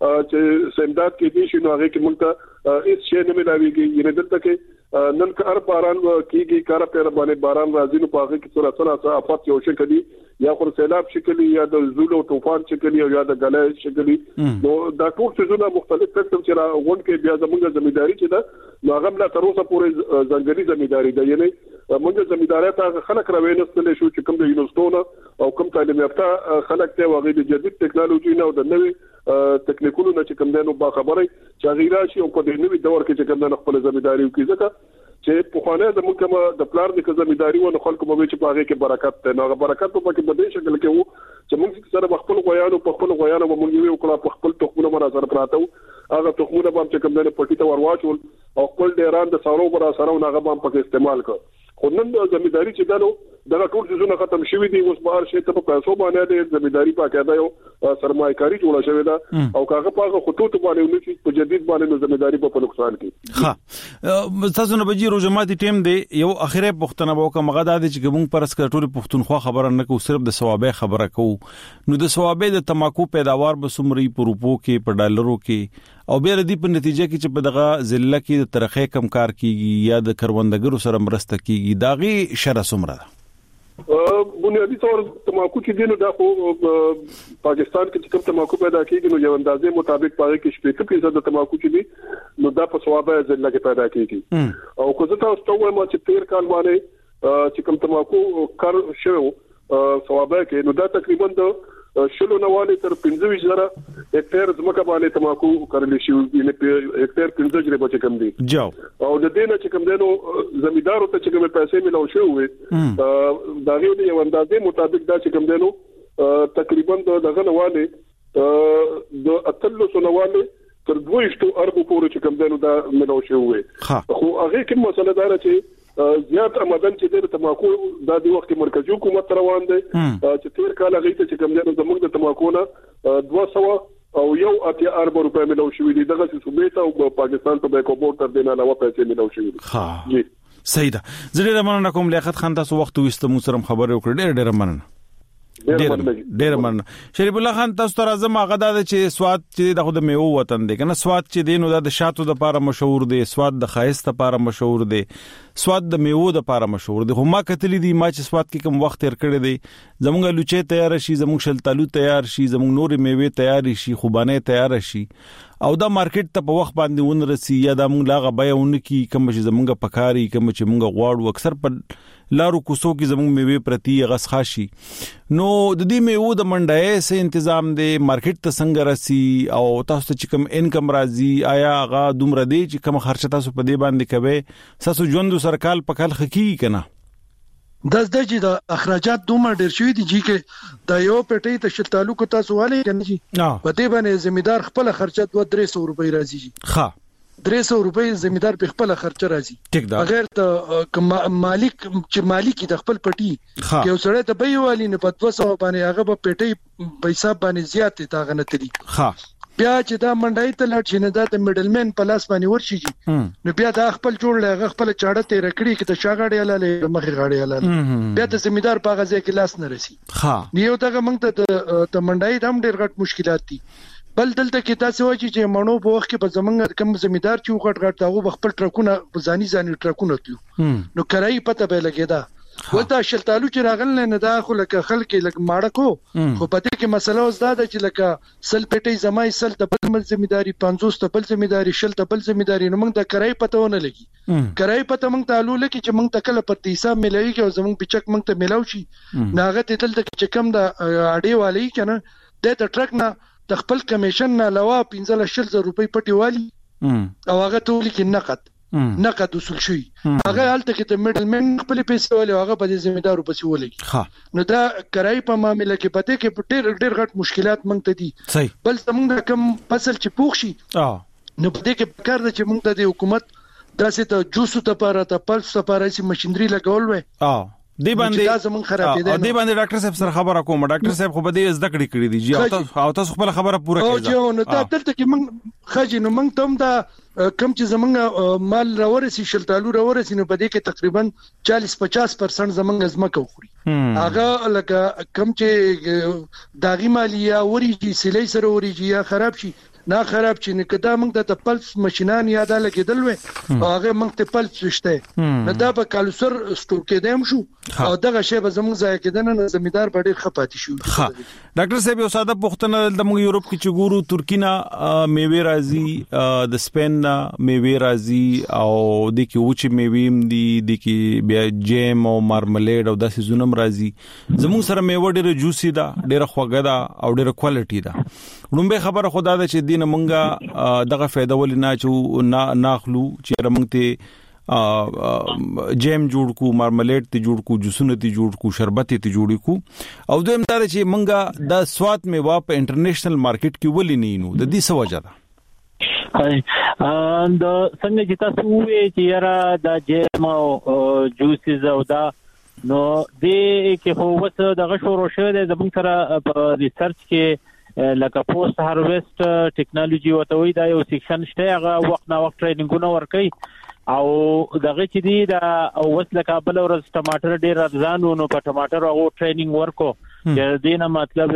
چې سمداد کې دي شنو هغه کې مونږ هیڅ شی نه ملاويږي یعنی دلته کې نن کار باران کیږي کار په باندې باران راځي نو په هغه کې سره افات یو شي کړي یا خو سیلاب شکلی یا د زول او طوفان شکلی او یا د غلې شکلی نو دا ټول څه مختلف قسم چې راغون کې بیا زموږ ځمېداري چې دا نو هغه لا تر اوسه پورې ځنګلي ځمېداري ده یعنی موږ ځمېداري ته خلک راوېنستل شو چې کوم د یونیورسيټو او کوم تعلیم یافته خلک ته وغه د جدید ټکنالوژي نه او د نوې تکنیکونو نه چې کوم دنو با خبره چې غیرا شي او په دې نوې دور کې چې کوم د خپل ځمېداري کوي ځکه چې په خوانه د ملک د پلان د ځمېداري او خلکو به چې په هغه کې برکت ته نو برکت په کې بده شکل کې وو چې موږ سره خپل غویانو په خپل غویانو موږ یو کړه په خپل تخمونه مرا سره پراته هغه تخمونه باندې چې کوم د پټی ته ورواچول او خپل ډیران د سارو برا سره هغه باندې په استعمال کړ خو نن ځمېداري چې دانو دا ټول څه ختم شوی دي اوس بهر شي ته په پیسو باندې د ځمېداري په کېدا یو سرمایه‌کاري جوړه شوې ده او کاغه په خطوط باندې ونی په جدید باندې ځمېداري په نقصان کې ها تاسو نه بجې روزماتي ټیم دی یو اخیره پښتنه وکړه مغه د چې موږ پر اسکرټوري پښتونخوا خبره نه کوو صرف د ثوابه خبره کوو نو د ثوابه د تماکو پیداوار به سمري په روپو کې په ډالرو کې او بیا د دې په نتیجه کې چې په دغه ضلع کې د ترخې کم کار کیږي یا د کروندګرو سره مرسته کیږي داغي شرع سمره بنیادی طور تماکو چې دینو دا خو پاکستان کې کوم تماکو پیدا کیږي نو یو اندازې مطابق پاره کې 80% د تماکو چې دي نو دا په ثوابه ضلع کې پیدا کیږي او خو زه تاسو ته وایم چې 13 کال باندې چې کوم تماکو کار شوی ثوابه کې نو دا تقریبا د شلو نواله تر 15,000 هکټر ځمکه باندې تماکو کړل شي یعنی هکټر 15 بچ کم دي جاو او د دې نه چې کوم دینو زمیدارو ته چې کوم پیسې ملو شو وي دا غي یو اندازې مطابق دا چې کوم دینو تقریبا دغه نواله د اتلو سنواله تر 200 ارب پورې چې کوم دینو دا ملو شو وي خو هغه کوم مسله دا چې زیات آمدن چې د تماکو د دې وخت مرکزی حکومت روان دي چې تیر کال هغه ته چې کوم دینو زموږ د تماکو نه 200 او یو اتیا ارب روپے ملو شوې دي دغه صوبې ته او پاکستان ته به کومور تر دینه علاوه پیسې ملو شوې دي ها جی صحیح ده زړه مننه کوم لیاقت خان تاسو وخت وست مو سره خبرې وکړې ډېر مننه ډېر مننه شریف الله خان تاسو ته راځم هغه دا چې سواد چې د خود میوه وطن دی کنه سواد چې دینو د شاتو د لپاره مشهور دی سواد د خایست لپاره مشهور دی سواد د میوه د لپاره مشهور دی خو ما کتلې دي ما چې سواد کې کوم وخت تیر کړی دی زمونږ لوچې تیار شي زمونږ شلتالو تیار شي زمونږ نور میوه تیار شي خوبانه تیار شي او دا مارکیټ ته په وخت باندې ونرسي یا د مونږ لاغه بیاونه کی کوم چې زمونږ پکاري کوم چې مونږ غواړو اکثر په لارو کوسو کې زمونږ میوه پرتی غس خاشي نو د دې میوه د منډای سه تنظیم دی مارکیټ ته څنګه راسي او تاسو چې کوم انکم راځي آیا غا دومره دی چې کوم خرچ تاسو په دې باندې کوي تاسو ژوند سرکال په کال خکی کنه د چې د اخراجات دومره ډیر شوی دي چې د یو پټي ته شلتالو کو تاسو والي کنه چې په دې باندې زمیدار خپل خرچات 200 روپۍ راځي ښه 300 روپۍ زمیدار په خپل خرچ راځي بغیر ته مالک چې مالک د خپل پټي یو سره ته به والی نه په 200 باندې هغه په پټي په حساب باندې زیات تا غنه تلی ښه بیا چې دا منډای ته لټ شنه دا د میډلمن په لاس باندې ورشي نو بیا دا خپل جوړ لغه خپل چاړه ته رکړي کې ته شاګاډي لاله مخې غاډي لاله بیا د زمیدار په غزه کې لاس نه رسی ها نیو ته موږ ته منډای دم ډیر غټ مشکلات دي بل دلته کې تاسو وایي چې مانو په وخت کې په زمونږ کم زمیدار چې غټ داغه خپل ټرکونه ځاني ټرکونه تلو نو کرای پته به لګیدا وته شلتالو چې راغل نه دا خو لکه خلک لکه ماړه خو پته کې مسله اوس دا چې لکه سل پټي زمای سل د بل ځمېداري 50 ته بل ځمېداري شل ته بل ځمېداري نو موږ د کرای پته ونه لګي کرای پته موږ ته الو لکه چې موږ تکله پر حساب ملوي کې او زموږ پچک موږ ته ملاوي شي ناغه تل ته چې کم د اډي والی کنه د ټرک نه د خپل کمیشن نه علاوه 15,000 روپۍ پټي والی او هغه ټول کې نقد وصول شي هغه حالت کې د میډلمن خپل پیسې ولې هغه په دې ځمېدارو پسې ولګي نو دا کرای په معاملې کې پته کې ډېر غټ مشکلات مونږ ته دي بل زمونږ کم فصل چې پوښ شي نو په دې کې کار چې مونږ ته د حکومت داسې ته جوسو ته لپاره ته پلس لپاره سي ماشينري لګول وي دی باندې ډاکټر صاحب سره خبره کوم ډاکټر صاحب خو به دې زده کړې دي جی او تاسو خپل خبره پوره کړئ او نو دا دلته کې موږ خاجي نو موږ تم دا کم چې زمونږ مال راورسي شلتالو راورسي نو په دې کې تقریبا 40-50% زمونږ ازمکه وخوري هغه لکه کم چې داغي مالیه وريږي سلی سره وريږي یا خراب شي نه خراب چې نه کدا موږ ته پلس ماشينان یاد لګیدل وي هغه موږ ته پلس شته نه دا په کالسر سټور کې دیم شو او دغه شی به زموږ ځای کې دنه زمیدار په ډیر خپاتې شو ډاکټر صاحب یو ساده پوښتنه د موږ یورپ کې چې ګورو ترکینا میوه راځي د سپین میوه راځي او د کې وچ میوه دي د کې بیا جیم او مارملیډ او داسې زونم راځي زموږ سره میوه ډیره جوسي ده ډیره خوږه ده او ډیره کوالټي ده لومبه خبره خدا ده چې دینه مونږه دغه فائدہ ولې نه چو ناخلو چې رمنګ ته جیم جوړ کو مارملیټ ته جوړ کو جوسونه ته جوړ کو شربت ته جوړ کو او دویم دا چې مونږه د سواد میوه په انټرنیشنل مارکیټ کې ولې نه نو د دې څه وجه ده and څنګه چې تاسو وې چې یاره د جیم او جوسز او دا نو دې کې هو وڅ دغه شروع شوه د زموږ سره په ریسرچ کې لکه پوسټ هارویست ټیکنالوژي وته وي دا یو سیکشن شته هغه وخت نا وخت ټریننګونه ورکي او دغه چې دی دا وسله کابل ورځ ټماټر ډیر ارزان ونو په ټماټر او ټریننګ ورکو چې دینه مطلب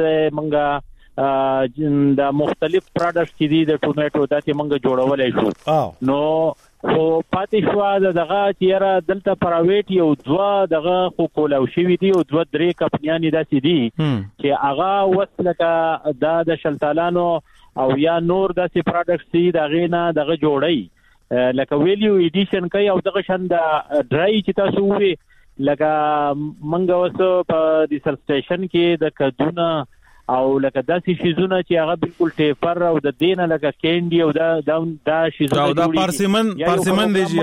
منګه د مختلف پروډکټس چې دي د ټوماټو داتې منګه جوړولای شو نو خو پاتې شو دغه چیرې دلته پرایویټ یو دوا دغه خو کولاو شوی دی او 2-3 کمپنیانی داسې دي چې هغه وسله د شلتالانو او یا نور داسې پروډکټس دي دغه نه دغه جوړي لکه ویلیو ایډیشن کوي او دغه شند ډرای چې تاسو وې لکه منګه وسو په ریسرچ سټیشن کې د کدونه او لکه داسې شیزونه چې هغه بالکل ټیپر او د دینه لکه کینډي او دا شیزونه او دا پارسیمن دی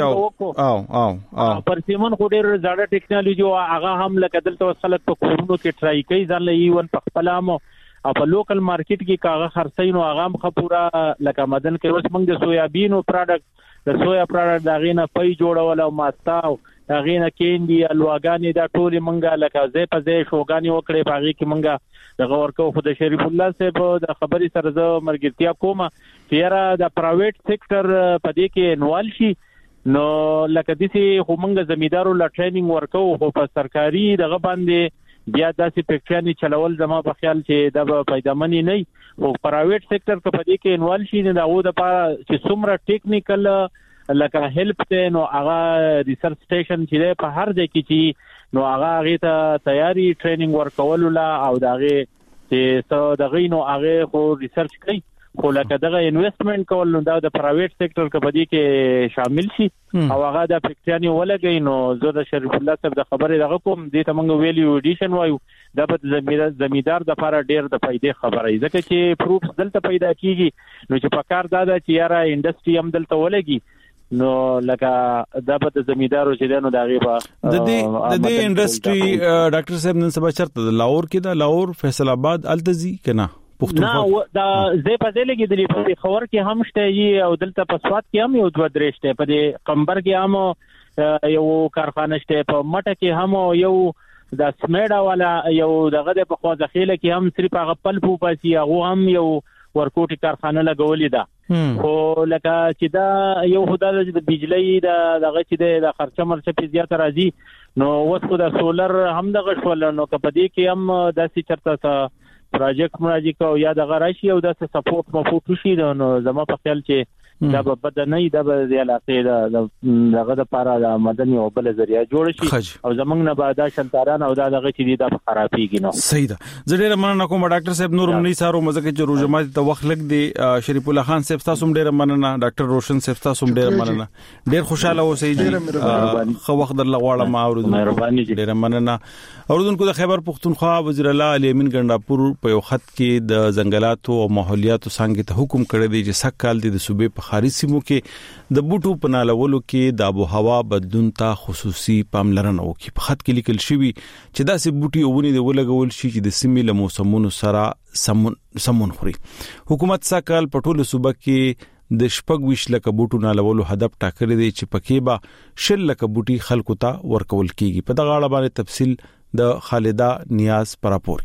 او پارسیمن خو ډیر زړه ټیکنالوژي او هغه هم لکه دلته خلک په کورونو کې ټرای کوي ځل ایون په خپل او په لوکل مارکیټ کې کاغه خرڅین او هغه هم خپورا لکه مدن کې اوس موږ د سویابینو پروډکټ د سویا پروډکټ دا غینه پي جوړول او ماستا دا غینه کینډي الواګانی دا ټول منګه لکه زې په زې شوګانی وکړي باغی کې منګه د ورکو خو د شریف الله صاحب د خبري سره زه مرګتیا کومه چې د پرایویټ سېکټر په دې کې انوال شي نو لکه دې خو منګه زمیدارو لا ټریننګ ورکو خو په سرکاري دغه باندې بیا داسې فیکټری چلول زما په خیال چې دا پیدامنی نه او پرایویټ سېکټر په دې کې انوال شي نه دا و د چې څومره ټیکنیکل لکه هیلپ ته نو هغه ریسرچ سټیشن چې په هر ځای کې چې نو هغه ته تیاری ټریننګ ورکول لا او دغه چې څو دغه نو هغه خو ریسرچ کوي خو لکه دغه انویسټمنٹ کول نو دا د پرایویټ سېکټر کې بدی کې شامل شي او هغه د فیکټری ولګي نو زه د شریف الله صاحب د خبرې دغه کوم دې ته موږ ویلیو ایډیشن وایو دا به زمیدار د لپاره ډیر د فائدې خبره ځکه چې پروفز دلته پیدا کیږي نو چې په کار دا چې یاره انډستری هم دلته ولګي نو لکه دا به زمیدارو چې نو دا غیبه د دې انډستری ډاکټر صاحب نن سبا چرته د لاهور کې د لاهور فیصل آباد التزی کنه نه دا زه په دې لګې د په خبر کې هم شته او دلته په سواد کې هم یو دوه درې شته په دې قمبر کې هم یو کارخانه شته په مټه کې هم یو د سمیډا والا یو دغه په خوځ خېله کې هم صرف هغه پل پو پاسي هغه هم یو ورکوټي کارخانه لګولې ده خو لکه چې دا یو خدای د بجلی دغه چې د خرچه مرچه په زیات راځي نو اوس خو د سولر هم دغه شول نو کپدې کې هم داسې چرته پروجیکټ مراجعه کو یا د غراشي او د سپورټ مفوت شي نو زما په خیال چې دا به بد نه دا به د علاقې دغه د پاره د مدني او بل ذریعہ جوړ شي او زمنګ نه بعد شنتاران او دغه چې د خرابېږي نو صحیح ده زه ډیر مننه کوم ډاکټر صاحب نور منی سارو مزه کې روزمات ته وخت لګ دی شریف الله خان صاحب تاسو ډیر مننه ډاکټر روشن صاحب تاسو ډیر مننه ډیر خوشاله اوسئ خو وخت در لغواړه ما اورید مهرباني ډیر مننه اوردونکو د خیبر پختونخوا وزیر الله علي امین ګنداپور په یو خط کې د ځنګلاتو او ماحولیاتو څنګه ته حکم کړی دی چې سکهال د صوبې په خارج سیمو کې د بوټو پنالولو کې د آب او هوا بدلون ته خصوصي پاملرنه وکړي په خط کې لیکل شوی چې داسې بوټي ونې د ولګول شي چې د سیمې له موسمونو سره سمون خوري حکومت سکهال په ټوله صوبه کې د شپږ لک بوټو نالولو هدف ټاکلی دی چې پکې به 10 لک بوټي خلکو ته ورکول کیږي په دغه اړه باندې تفصیل د خالده نیاز پر راپور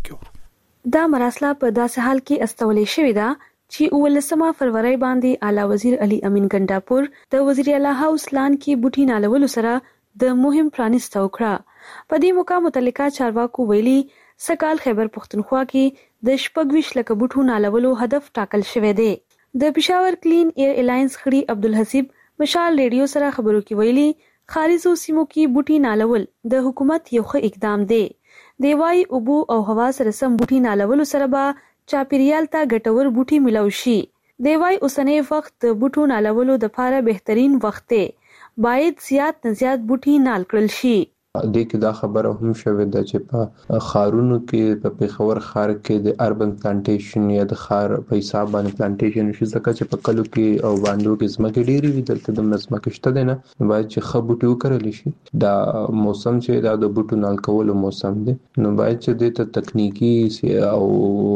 کې دا مراسله په داسې حال کې استولې شوې ده چې 19 فروری باندې اعلی وزیر علي امین ګنداپور د وزیر اعلی هاوس لان کې بوټي نالولو سره د مهم پرانیست وکړه په دې موقع متعلقه چارواکو ویلي سکهال خیبر پختونخوا کې د 24 لک بوټو نالولو هدف ټاکل شوی دی د پېښور کلین ایر الاینس خړي عبدالحسیب مشال ریډیو سره خبرو کې ویلي خارجو سیمو کې بوټي نالول د حکومت یو ښه اقدام دی دی وايي اوبو او هوا سره سم بوټي نالولو سره به چاپیریال ته ګټور بوټي ملو شي دی وايي اوسنۍ وخت د بوټو نالولو د لپاره بهترین وخت دی باید زیات نه زیات بوټي نال کړل شي د کې دا خبره هم شوې ده چې په خارونو کې په پیښور ښار کې د اربن پلانټیشن یا د ښار په حساب باندې پلانټیشن شي ځکه چې په کلو کې او باندې کې ځمکې ډېری وي دلته د ځمکې شته دی نه باید چې ښه بوټي وکرل شي دا موسم چې دا د بوټو نال کولو موسم دی نو باید چې د تکنیکی او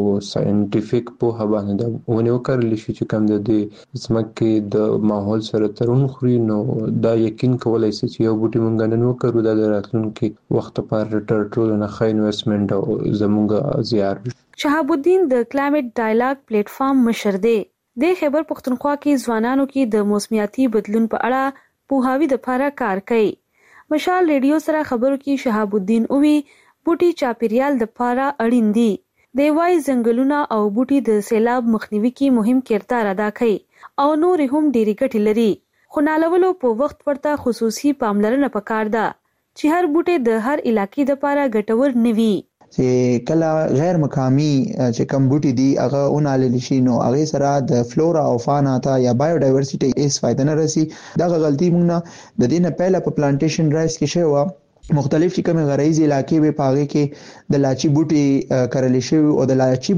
ساينټیفیک په هبانه دا ونه وکرل شي چې کوم د ځمکې د ماحول سره ترون خوري نو دا یقین کولای شي چې یو بوټي مونږ نن وکړو دا کې وخت پر ټول نه خای انویسټمنټ او زموږ زیار شهاب الدین د کلایمټ ډایلاګ پلیټ فارم مشر دی د خیبر پختونخوا کې ځوانانو کې د موسمیاتي بدلون په اړه پوهاوی د لپاره کار کوي مشال ریډیو سره خبرو کې شهاب الدین اووي بوټي چاپیریال د لپاره اړین دي د وای ځنګلونه او بوټي د سیلاب مخنیوي کې مهم کردار ادا کوي او نور هم ډېری ګټې لري خو نالولو په وخت ورته خصوصي پاملرنه پکار ده چې هر بوټي د هر علاقې د لپاره ګټور نوي چې کله غیر مقامی چې کم بوټي دي هغه اونالل شي نو هغه سره د فلورا او فانا ته یا بایو ډایورسيټي هیڅ فائدہ نه رسي دا غلطي موږ نه د دې نه پهله په پلانټیشن ډرایوز کې شوی مختلف چې کوم غرایزي علاقې به پاغه کې د لاچی بوټي کرل شي او د لاچی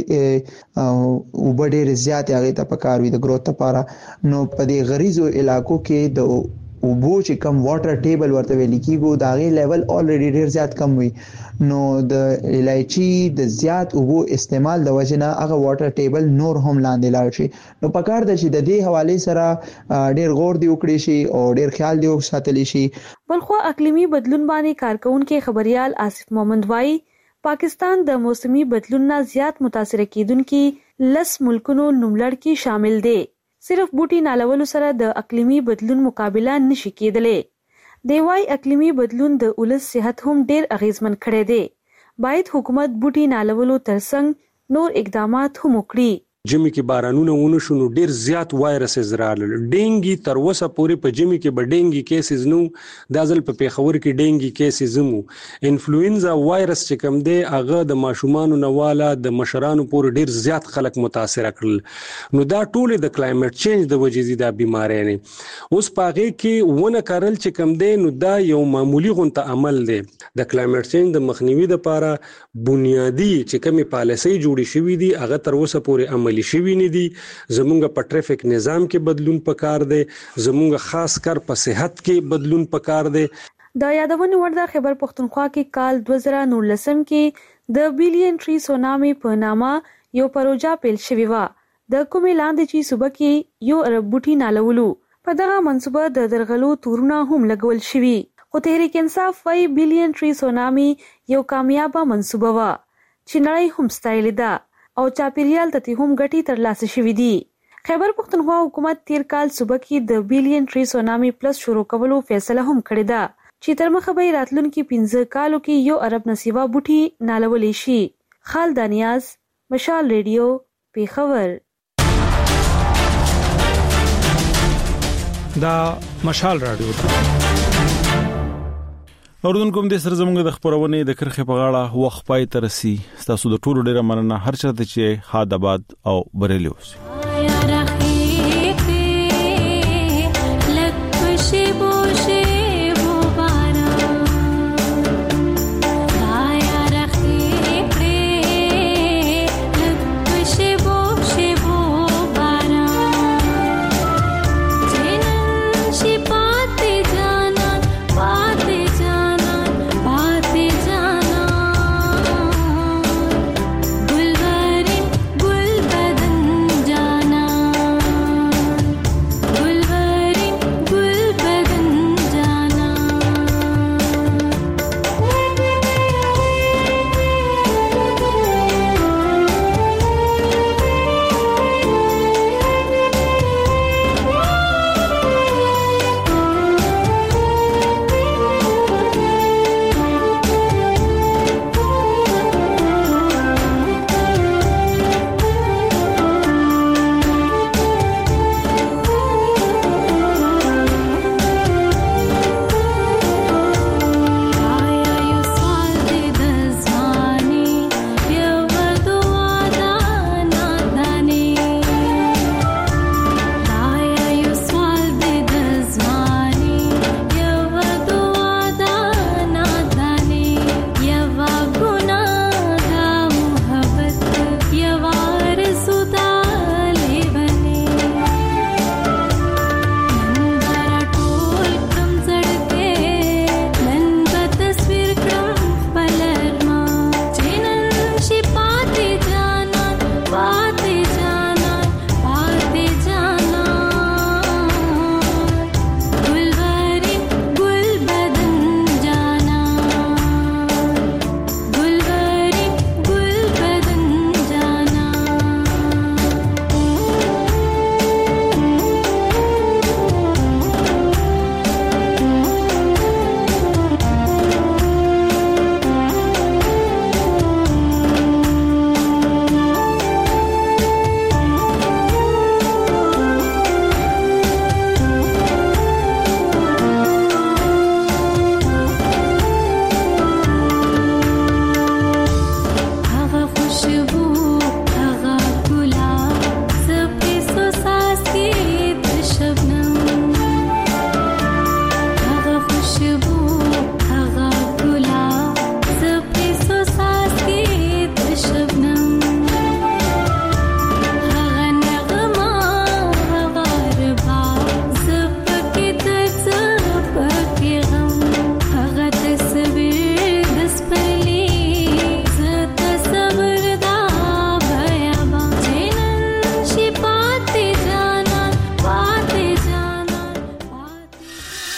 بوټي او ډېر زیات هغه ته پکار وي د گروث لپاره. نو په دې غریزو علاقو کې د او بو چې کم واټر ټیبل ورته ویل کیږي دا غي لیول الریډي ډیر زیات کم وي. نو د الایچی د زیات او بو استعمال د وجنه هغه واټر ټیبل نور هم لاندې لاړ شي. نو پکار د چې د دې حواله سره ډیر غور دی وکړي شي او ډیر خیال دی وساتلی شي. بلخو اقلیمی بدلون باندې کارکونکو خبريال آصف محمد وای پاکستان د موسمي بدلون نه زیات متاثر کیدونکو 10 ملکونو نوملړ کې شامل دي. صرف بوټي نالولو سره د اقلیمی بدلون مقابله نشي کېدلې. دی وايي اقلیمی بدلون د ولس صحت هم ډیر اغیزمن کړي دي. باید حکومت بوټي نالولو ترڅنګ نور اقدامات هم وکړي. جمی کې بارانونه ونه شونو ډیر زیات وایرسز راغلل. ډینګي تر وسه پورې په جمی کې بډینګي کیسز نو د ځل په پیښور کې ډینګي کیسز مو. انفلوئنزا وایرس چې کوم دی هغه د ماشومانو نواله د مشرانو پورې ډیر زیات خلک متاثر کړل. نو دا ټول د کلایمټ چینج د وجې د بیماری نه اوس پاغه کې ونه کارل چې کوم دی نو دا یو معمولی غونټه عمل دی. د کلایمټ چینج د مخنیوي لپاره بنیادی چې کومه پالیسي جوړې شوې دي هغه تر اوسه پورې عملي شوی نه دي. زمونږ په ټریفیک نظام کې بدلون پکار دی. زمونږ خاص کر په صحت کې بدلون پکار دی. د یادونه ورده خیبر پختونخوا کې کال 2019 کې د بلین ټری سونامي په نامه یو پروژه پیل شوې و. د کومې لاندې چې صوبه کې یو ارب بوټي نالولو په دغه منصوبه د درغلو تورونه هم لګول شوي. خو تحریک انصاف وايي بلین ټری سونامي یو کامیابه منصوبه و چې نړۍ هم ستایل ده او چاپیریال ته هم ګټي ترلاسه شوې دي. خیبر پختونخوا حکومت تیر کال صوبه کې د بلین ټری سونامي پلس شروع کولو فیصله هم کړې ده چې تر مخه به راتلونکي 15 کالو کې یو ارب نصیبه بوټي نالولې شي. خالد نیاز، مشال ریډیو، پیښور. دا مشال رادیو ده. اوردونکو د سر زموږ د خبرونه د کرخه په غاړه وخت پای ترسي. تاسو د ټولو ډیره مننه. هر چاته چې حادثات او بریلی اوسئ.